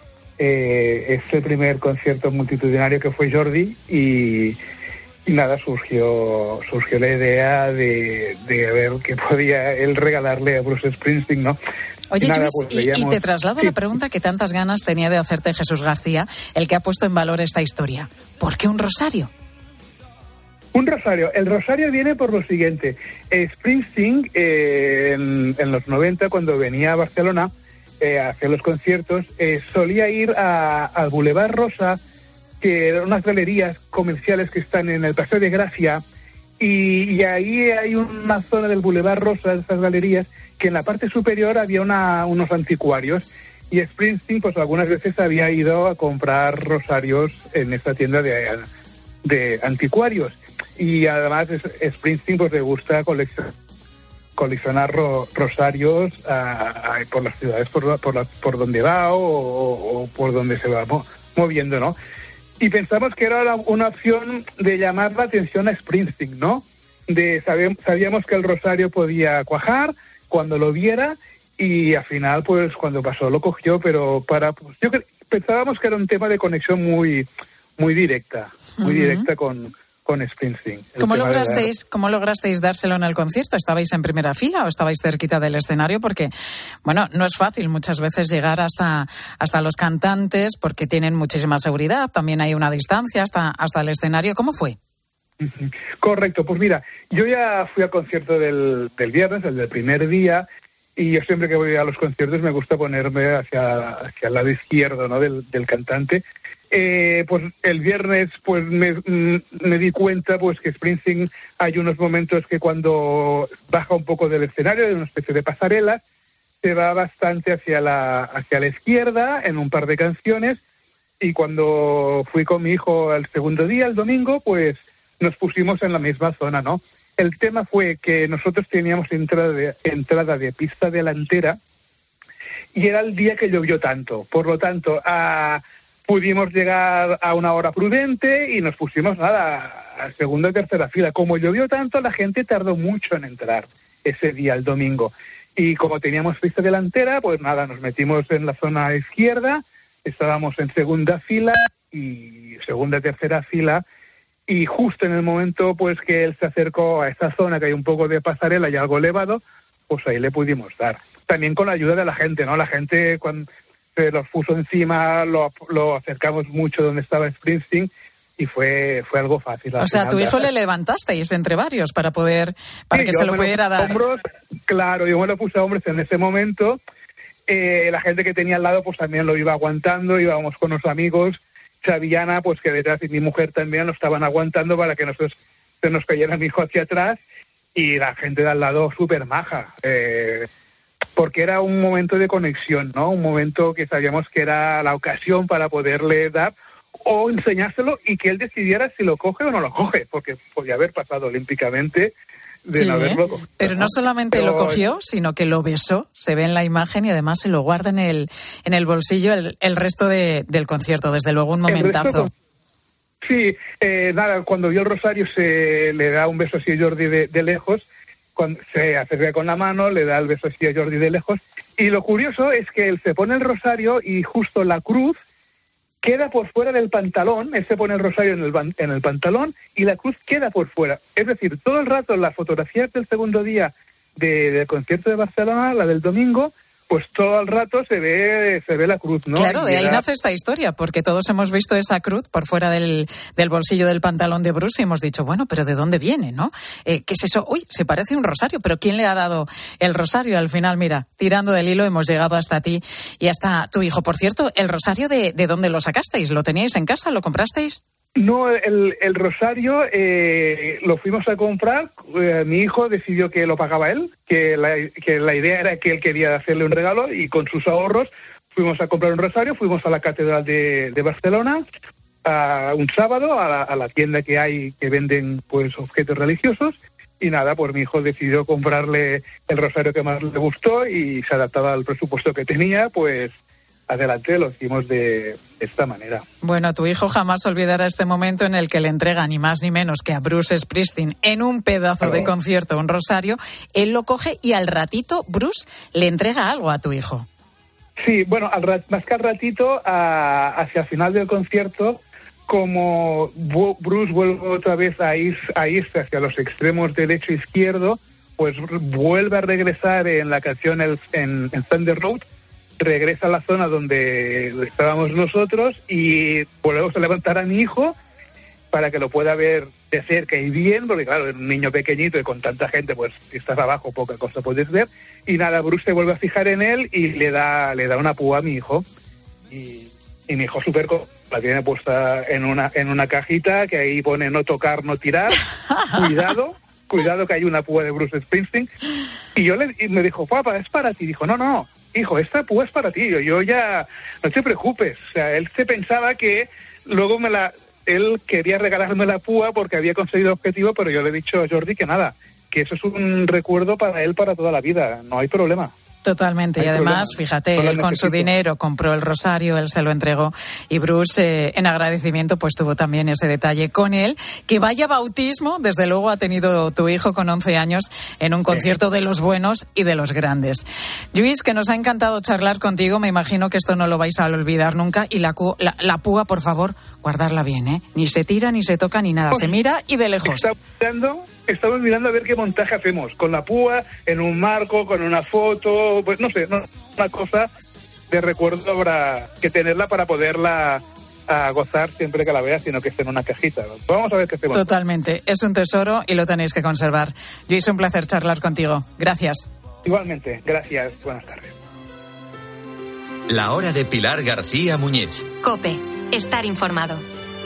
Eh, es el primer concierto multitudinario que fue Jordi y, y nada, surgió surgió la idea de, de ver qué podía él regalarle a Bruce Springsteen, ¿no? Oye, nada, Lluís, pues, y, veíamos... y te traslado sí. la pregunta que tantas ganas tenía de hacerte Jesús García, el que ha puesto en valor esta historia. ¿Por qué un rosario? Un rosario. El rosario viene por lo siguiente. Eh, Springsteen, eh, en, en los noventa, cuando venía a Barcelona eh, a hacer los conciertos, eh, solía ir a, al Boulevard Rosa, que eran unas galerías comerciales que están en el Paseo de Gracia, y, y ahí hay una zona del Boulevard Rosa, de esas galerías, que en la parte superior había una, unos anticuarios, y Springsteen pues algunas veces había ido a comprar rosarios en esta tienda de, de anticuarios. Y además Springsteen pues le gusta coleccionar, coleccionar ro, rosarios a, a, por las ciudades por, por, la, por donde va o, o, o por donde se va mo, moviendo, ¿no? Y pensamos que era una opción de llamar la atención a Springsteen, ¿no? De sabe, sabíamos que el rosario podía cuajar cuando lo viera, y al final pues cuando pasó lo cogió, pero para pues, yo cre- pensábamos que era un tema de conexión muy muy directa, muy uh-huh. directa con con Springsteen. ¿Cómo lograsteis, ¿Cómo lograsteis dárselo en el concierto? ¿Estabais en primera fila o estabais cerquita del escenario? Porque, bueno, no es fácil muchas veces llegar hasta, hasta los cantantes porque tienen muchísima seguridad, también hay una distancia hasta, hasta el escenario. ¿Cómo fue? Correcto, pues mira, yo ya fui al concierto del, del viernes, el del primer día, y yo siempre que voy a los conciertos me gusta ponerme hacia, hacia el lado izquierdo, ¿no?, del, del cantante. Eh, pues el viernes pues me, me di cuenta pues que Springsteen hay unos momentos que cuando baja un poco del escenario, de una especie de pasarela, se va bastante hacia la hacia la izquierda en un par de canciones, y cuando fui con mi hijo al segundo día, el domingo, pues nos pusimos en la misma zona, ¿no? El tema fue que nosotros teníamos entrada de, entrada de pista delantera y era el día que llovió tanto, por lo tanto a pudimos llegar a una hora prudente y nos pusimos nada a segunda y tercera fila. Como llovió tanto, la gente tardó mucho en entrar ese día, el domingo. Y como teníamos pista delantera, pues nada, nos metimos en la zona izquierda, estábamos en segunda fila y segunda y tercera fila, y justo en el momento pues que él se acercó a esa zona que hay un poco de pasarela y algo elevado, pues ahí le pudimos dar. También con la ayuda de la gente, ¿no? La gente cuando se los puso encima, lo, lo acercamos mucho donde estaba Springsteen y fue fue algo fácil. O sea, a tu hijo le levantasteis entre varios para poder para sí, que se lo pudiera dar. Hombros, claro, yo me lo puse a hombros en ese momento. Eh, la gente que tenía al lado pues también lo iba aguantando, íbamos con los amigos. Xaviana, pues que detrás, y mi mujer también lo estaban aguantando para que nosotros se nos cayera mi hijo hacia atrás, y la gente de al lado súper maja. Eh, porque era un momento de conexión, ¿no? Un momento que sabíamos que era la ocasión para poderle dar o enseñárselo y que él decidiera si lo coge o no lo coge, porque podía haber pasado olímpicamente de sí, no haberlo cogido, pero no, ¿no? solamente pero... lo cogió, sino que lo besó, se ve en la imagen, y además se lo guarda en el en el bolsillo el, el resto de, del concierto, desde luego un momentazo. Sí, eh, nada, cuando vio el rosario se le da un beso así a Jordi de, de lejos, cuando se acerca con la mano, le da el beso así a Jordi de lejos. Y lo curioso es que él se pone el rosario y justo la cruz queda por fuera del pantalón. Él se pone el rosario en el, en el pantalón y la cruz queda por fuera. Es decir, todo el rato en las fotografías del segundo día de, del concierto de Barcelona, la del domingo, pues todo el rato se ve se ve la cruz, ¿no? Claro, de y ahí era... nace esta historia, porque todos hemos visto esa cruz por fuera del, del bolsillo del pantalón de Bruce y hemos dicho, bueno, pero ¿de dónde viene, no? Eh, ¿Qué es eso? Uy, se parece a un rosario, pero ¿quién le ha dado el rosario? Al final, mira, tirando del hilo hemos llegado hasta ti y hasta tu hijo. Por cierto, ¿el rosario de, de dónde lo sacasteis? ¿Lo teníais en casa? ¿Lo comprasteis? No, el, el rosario eh, lo fuimos a comprar. Eh, mi hijo decidió que lo pagaba él, que la, que la idea era que él quería hacerle un regalo y con sus ahorros fuimos a comprar un rosario, fuimos a la Catedral de, de Barcelona a un sábado a la, a la tienda que hay que venden pues objetos religiosos y nada, pues mi hijo decidió comprarle el rosario que más le gustó y se adaptaba al presupuesto que tenía, pues adelante, lo hicimos de esta manera. Bueno, tu hijo jamás olvidará este momento en el que le entrega ni más ni menos que a Bruce Springsteen en un pedazo de concierto un rosario. Él lo coge y al ratito Bruce le entrega algo a tu hijo. Sí, bueno, al rat- más que al ratito, a, hacia el final del concierto, como Bruce vuelve otra vez a, ir, a irse hacia los extremos derecho e izquierdo, pues vuelve a regresar en la canción el, en, en Thunder Road, regresa a la zona donde estábamos nosotros y volvemos a levantar a mi hijo para que lo pueda ver de cerca y bien, porque claro, es un niño pequeñito y con tanta gente, pues si estás abajo poca cosa puedes ver. Y nada, Bruce se vuelve a fijar en él y le da le da una púa a mi hijo. Y, y mi hijo súper la tiene puesta en una en una cajita que ahí pone no tocar, no tirar. Cuidado, cuidado que hay una púa de Bruce Springsteen. Y yo le y me dijo, papá, es para ti. Dijo, no, no, hijo, esta púa es para ti. Yo, yo ya, no te preocupes. O sea, él se pensaba que luego me la... Él quería regalarme la púa porque había conseguido el objetivo, pero yo le he dicho a Jordi que nada, que eso es un recuerdo para él para toda la vida, no hay problema. Totalmente, y además, problema. fíjate, él con su dinero compró el rosario, él se lo entregó y Bruce, eh, en agradecimiento, pues tuvo también ese detalle con él. Que vaya bautismo, desde luego ha tenido tu hijo con once años en un concierto de los buenos y de los grandes. Lluís, que nos ha encantado charlar contigo, me imagino que esto no lo vais a olvidar nunca y la, cu- la, la púa, por favor, guardarla bien, ¿eh? Ni se tira, ni se toca, ni nada, se mira y de lejos. Está mirando, estamos mirando a ver qué montaje hacemos, con la púa, en un marco, con una foto, pues no sé, no, una cosa de recuerdo habrá que tenerla para poderla a gozar siempre que la veas, sino que esté en una cajita. Vamos a ver qué hacemos. Totalmente, es un tesoro y lo tenéis que conservar. Lluís, un placer charlar contigo. Gracias. Igualmente, gracias, buenas tardes. La hora de Pilar García Muñiz. COPE, estar informado.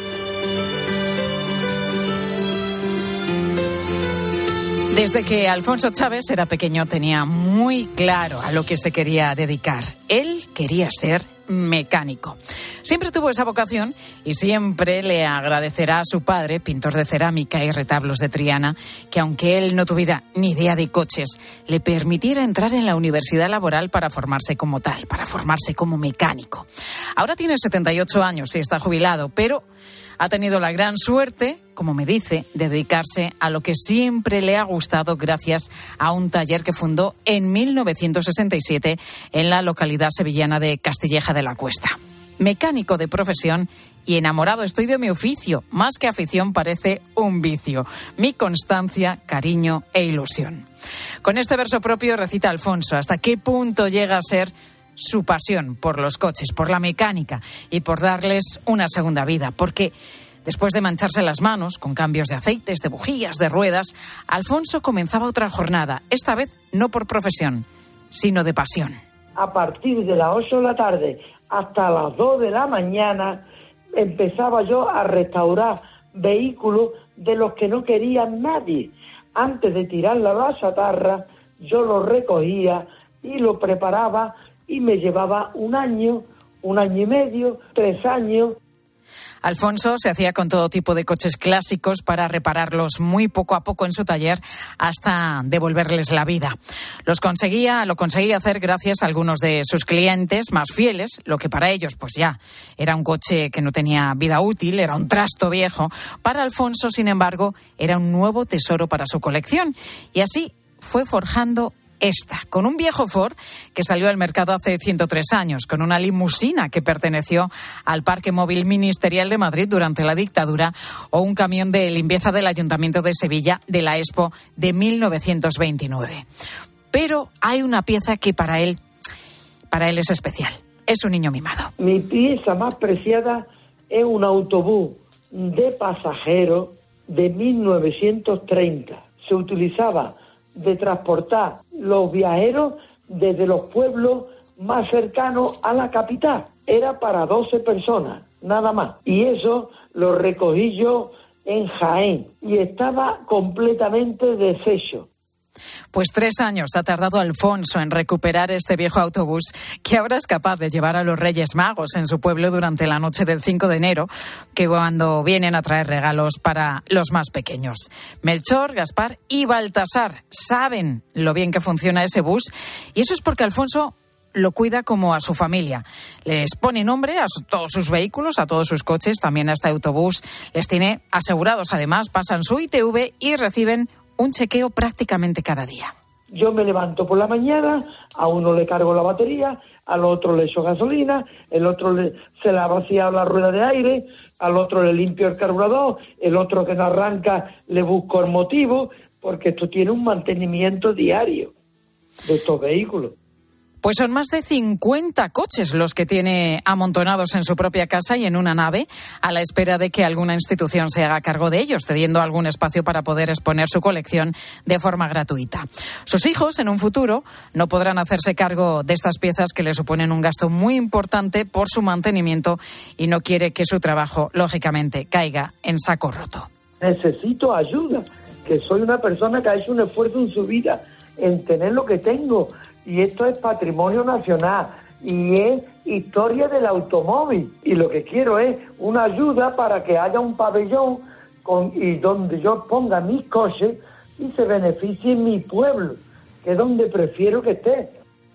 Desde que Alfonso Chávez era pequeño tenía muy claro a lo que se quería dedicar. Él quería ser mecánico. Siempre tuvo esa vocación y siempre le agradecerá a su padre, pintor de cerámica y retablos de Triana, que aunque él no tuviera ni idea de coches, le permitiera entrar en la universidad laboral para formarse como tal, para formarse como mecánico. Ahora tiene setenta y ocho años y está jubilado, pero ha tenido la gran suerte, como me dice, de dedicarse a lo que siempre le ha gustado gracias a un taller que fundó en mil novecientos sesenta y siete en la localidad sevillana de Castilleja de la Cuesta. Mecánico de profesión y enamorado estoy de mi oficio. Más que afición parece un vicio. Mi constancia, cariño e ilusión. Con este verso propio recita Alfonso hasta qué punto llega a ser su pasión por los coches, por la mecánica y por darles una segunda vida. Porque después de mancharse las manos con cambios de aceites, de bujías, de ruedas, Alfonso comenzaba otra jornada, esta vez no por profesión, sino de pasión. A partir de las ocho de la tarde hasta las dos de la mañana empezaba yo a restaurar vehículos de los que no quería nadie. Antes de tirarla a la chatarra, yo lo recogía y lo preparaba y me llevaba un año, un año y medio, tres años. Alfonso se hacía con todo tipo de coches clásicos para repararlos muy poco a poco en su taller hasta devolverles la vida. Los conseguía, lo conseguía hacer gracias a algunos de sus clientes más fieles, lo que para ellos pues ya era un coche que no tenía vida útil, era un trasto viejo. Para Alfonso, sin embargo, era un nuevo tesoro para su colección y así fue forjando esta, con un viejo Ford que salió al mercado hace ciento tres años, con una limusina que perteneció al Parque Móvil Ministerial de Madrid durante la dictadura, o un camión de limpieza del Ayuntamiento de Sevilla de la Expo de mil novecientos veintinueve. Pero hay una pieza que para él, para él es especial. Es un niño mimado. Mi pieza más preciada es un autobús de pasajeros de mil novecientos treinta. Se utilizaba de transportar los viajeros desde los pueblos más cercanos a la capital. Era para doce personas, nada más. Y eso lo recogí yo en Jaén y estaba completamente deshecho. Pues tres años ha tardado Alfonso en recuperar este viejo autobús que ahora es capaz de llevar a los Reyes Magos en su pueblo durante la noche del cinco de enero, que cuando vienen a traer regalos para los más pequeños. Melchor, Gaspar y Baltasar saben lo bien que funciona ese bus, y eso es porque Alfonso lo cuida como a su familia. Les pone nombre a su, todos sus vehículos, a todos sus coches, también a este autobús. Les tiene asegurados, además, pasan su I T V y reciben un chequeo prácticamente cada día. Yo me levanto por la mañana, a uno le cargo la batería, al otro le echo gasolina, el otro le, se le ha vaciado la rueda de aire, al otro le limpio el carburador, el otro que no arranca le busco el motivo, porque esto tiene un mantenimiento diario de estos vehículos. Pues son más de cincuenta coches los que tiene amontonados en su propia casa y en una nave, a la espera de que alguna institución se haga cargo de ellos, cediendo algún espacio para poder exponer su colección de forma gratuita. Sus hijos, en un futuro, no podrán hacerse cargo de estas piezas que le suponen un gasto muy importante por su mantenimiento, y no quiere que su trabajo, lógicamente, caiga en saco roto. Necesito ayuda, que soy una persona que ha hecho un esfuerzo en su vida en tener lo que tengo. Y esto es patrimonio nacional y es historia del automóvil. Y lo que quiero es una ayuda para que haya un pabellón con, y donde yo ponga mis coches y se beneficie mi pueblo, que es donde prefiero que esté.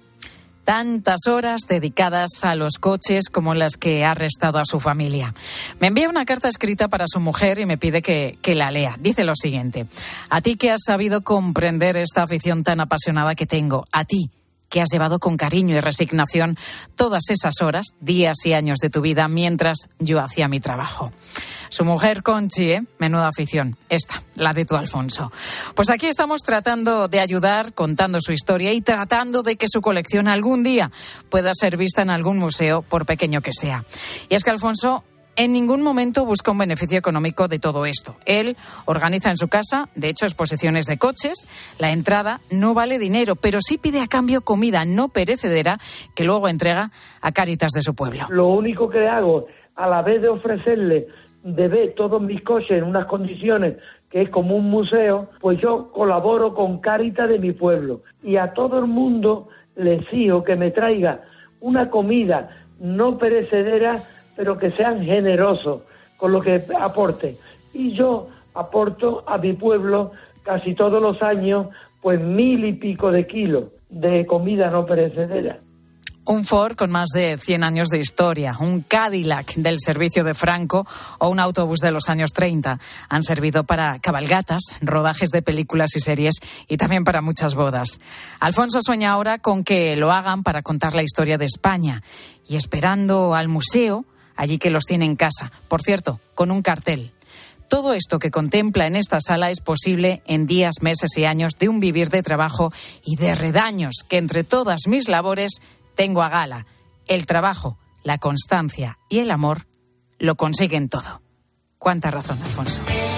Tantas horas dedicadas a los coches como las que ha restado a su familia. Me envía una carta escrita para su mujer y me pide que, que la lea. Dice lo siguiente: a ti que has sabido comprender esta afición tan apasionada que tengo, a ti que has llevado con cariño y resignación todas esas horas, días y años de tu vida mientras yo hacía mi trabajo. Su mujer, Conchi, ¿eh? Menuda afición, esta, la de tu Alfonso. Pues aquí estamos tratando de ayudar, contando su historia y tratando de que su colección algún día pueda ser vista en algún museo, por pequeño que sea. Y es que Alfonso en ningún momento busca un beneficio económico de todo esto. Él organiza en su casa, de hecho, exposiciones de coches. La entrada no vale dinero, pero sí pide a cambio comida no perecedera que luego entrega a Cáritas de su pueblo. Lo único que hago, a la vez de ofrecerle de ver todos mis coches en unas condiciones que es como un museo, pues yo colaboro con Cáritas de mi pueblo. Y a todo el mundo le exijo que me traiga una comida no perecedera, pero que sean generosos con lo que aporten. Y yo aporto a mi pueblo casi todos los años pues mil y pico de kilos de comida no perecedera. Un Ford con más de cien años de historia, un Cadillac del servicio de Franco o un autobús de los años treinta han servido para cabalgatas, rodajes de películas y series y también para muchas bodas. Alfonso sueña ahora con que lo hagan para contar la historia de España y esperando al museo, allí que los tiene en casa. Por cierto, con un cartel. Todo esto que contempla en esta sala es posible en días, meses y años de un vivir de trabajo y de redaños que entre todas mis labores tengo a gala. El trabajo, la constancia y el amor lo consiguen todo. Cuánta razón, Alfonso.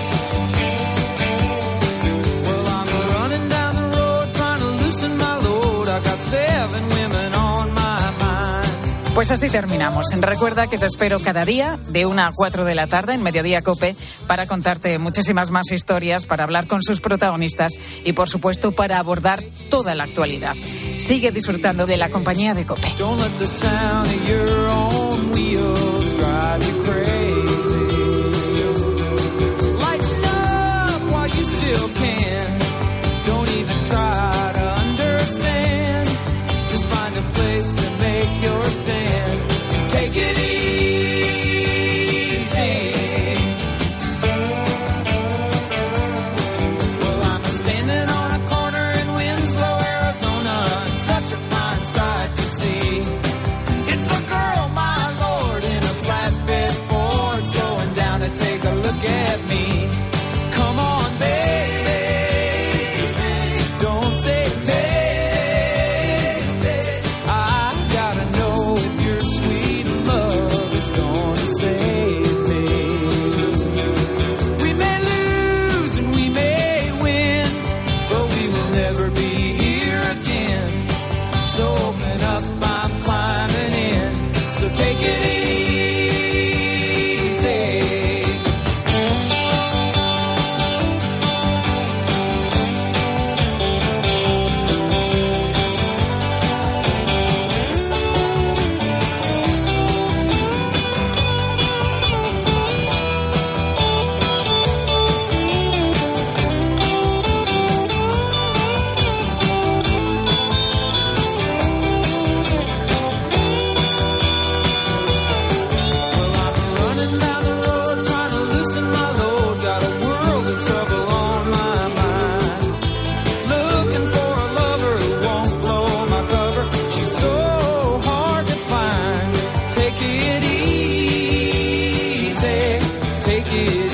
Pues así terminamos. Recuerda que te espero cada día de una a cuatro de la tarde en Mediodía COPE para contarte muchísimas más historias, para hablar con sus protagonistas y, por supuesto, para abordar toda la actualidad. Sigue disfrutando de la compañía de COPE. Stand. Take it easy. Well, I'm standing on a corner and we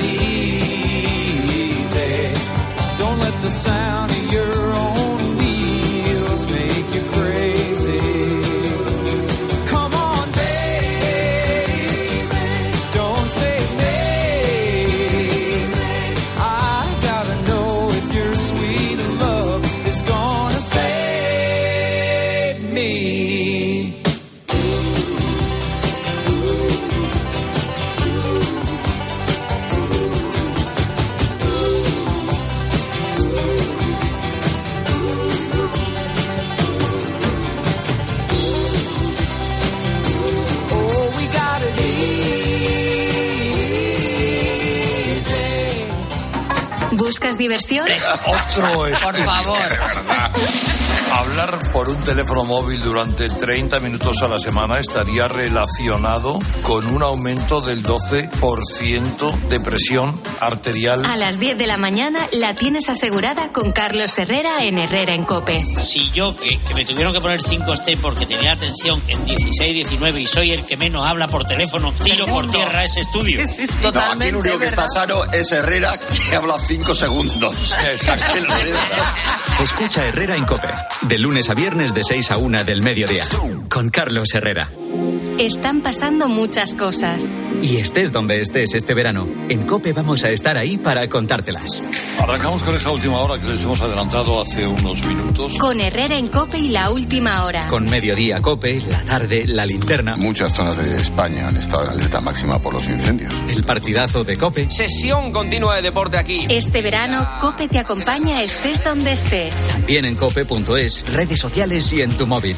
easy. Don't let the sound of your own wheels make you crazy. Come on, baby, don't say maybe. I gotta know if your sweet love is gonna save me. ¿Buscas diversión? Otro es Por favor. De verdad. Hablar por un teléfono móvil durante treinta minutos a la semana estaría relacionado con un aumento del doce por ciento de presión arterial. A las diez de la mañana la tienes asegurada con Carlos Herrera en Herrera en COPE. Si yo, que, que me tuvieron que poner cinco step porque tenía la tensión en dieciséis, diecinueve y soy el que menos habla por teléfono, tiro por tierra ese estudio. Sí, sí, sí. No, aquí el único que está sano es Herrera, que habla cinco segundos. Exacto. Escucha Herrera en COPE, de lunes a viernes de seis a una del mediodía, con Carlos Herrera. Están pasando muchas cosas. Y estés donde estés este verano, en COPE vamos a estar ahí para contártelas. Arrancamos con esa última hora que les hemos adelantado hace unos minutos. Con Herrera en COPE y la última hora. Con Mediodía COPE, la tarde, la linterna. Muchas zonas de España han estado en alerta máxima por los incendios. El partidazo de COPE. Sesión continua de deporte aquí. Este verano, COPE te acompaña estés donde estés. También en cope punto es, redes sociales y en tu móvil.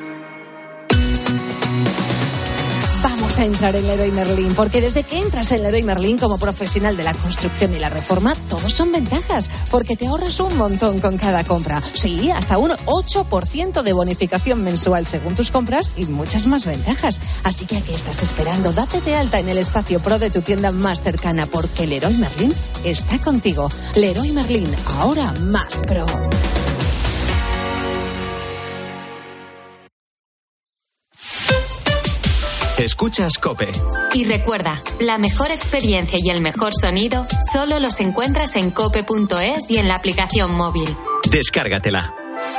A entrar en Leroy Merlin, porque desde que entras en Leroy Merlin como profesional de la construcción y la reforma, todos son ventajas, porque te ahorras un montón con cada compra. Sí, hasta un ocho por ciento de bonificación mensual según tus compras y muchas más ventajas. Así que, ¿a qué estás esperando? Date de alta en el espacio Pro de tu tienda más cercana, porque Leroy Merlin está contigo. Leroy Merlin, ahora más Pro. Escuchas COPE. Y recuerda, la mejor experiencia y el mejor sonido solo los encuentras en cope punto es y en la aplicación móvil. Descárgatela.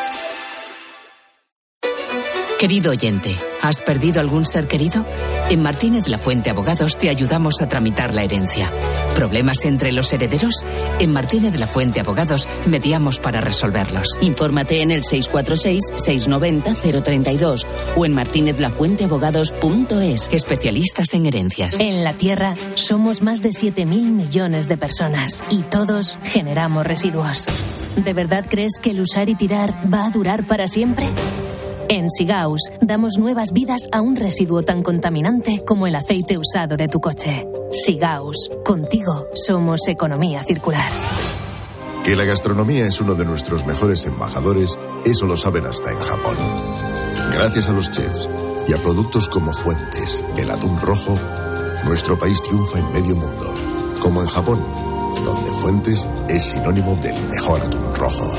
Querido oyente, ¿has perdido algún ser querido? En Martínez La Fuente Abogados te ayudamos a tramitar la herencia. ¿Problemas entre los herederos? En Martínez La Fuente Abogados mediamos para resolverlos. Infórmate en el seis cuatro seis, seis nueve cero, cero tres dos o en martinez la fuente abogados punto es. Especialistas en herencias. En la Tierra somos más de siete mil millones de personas y todos generamos residuos. ¿De verdad crees que el usar y tirar va a durar para siempre? En Sigaus damos nuevas vidas a un residuo tan contaminante como el aceite usado de tu coche. Sigaus, contigo somos economía circular. Que la gastronomía es uno de nuestros mejores embajadores, eso lo saben hasta en Japón. Gracias a los chefs y a productos como Fuentes, el atún rojo, nuestro país triunfa en medio mundo. Como en Japón, donde Fuentes es sinónimo del mejor atún rojo.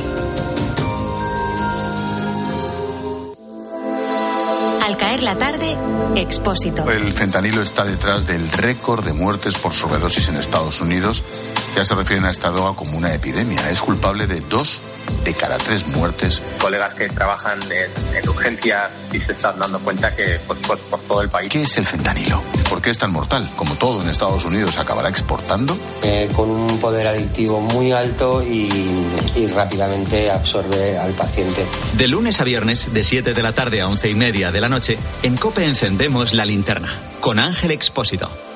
Al caer la tarde, Expósito. El fentanilo está detrás del récord de muertes por sobredosis en Estados Unidos. Ya se refieren a esta droga como una epidemia. Es culpable de dos de cada tres muertes. Colegas que trabajan en, en urgencias y se están dando cuenta que pues, pues, por todo el país. ¿Qué es el fentanilo? ¿Por qué es tan mortal? Como todo en Estados Unidos, ¿se acabará exportando? Eh, con un poder adictivo muy alto y, y rápidamente absorbe al paciente. De lunes a viernes, de siete de la tarde a once y media de la noche, en COPE encendemos la linterna, con Ángel Expósito.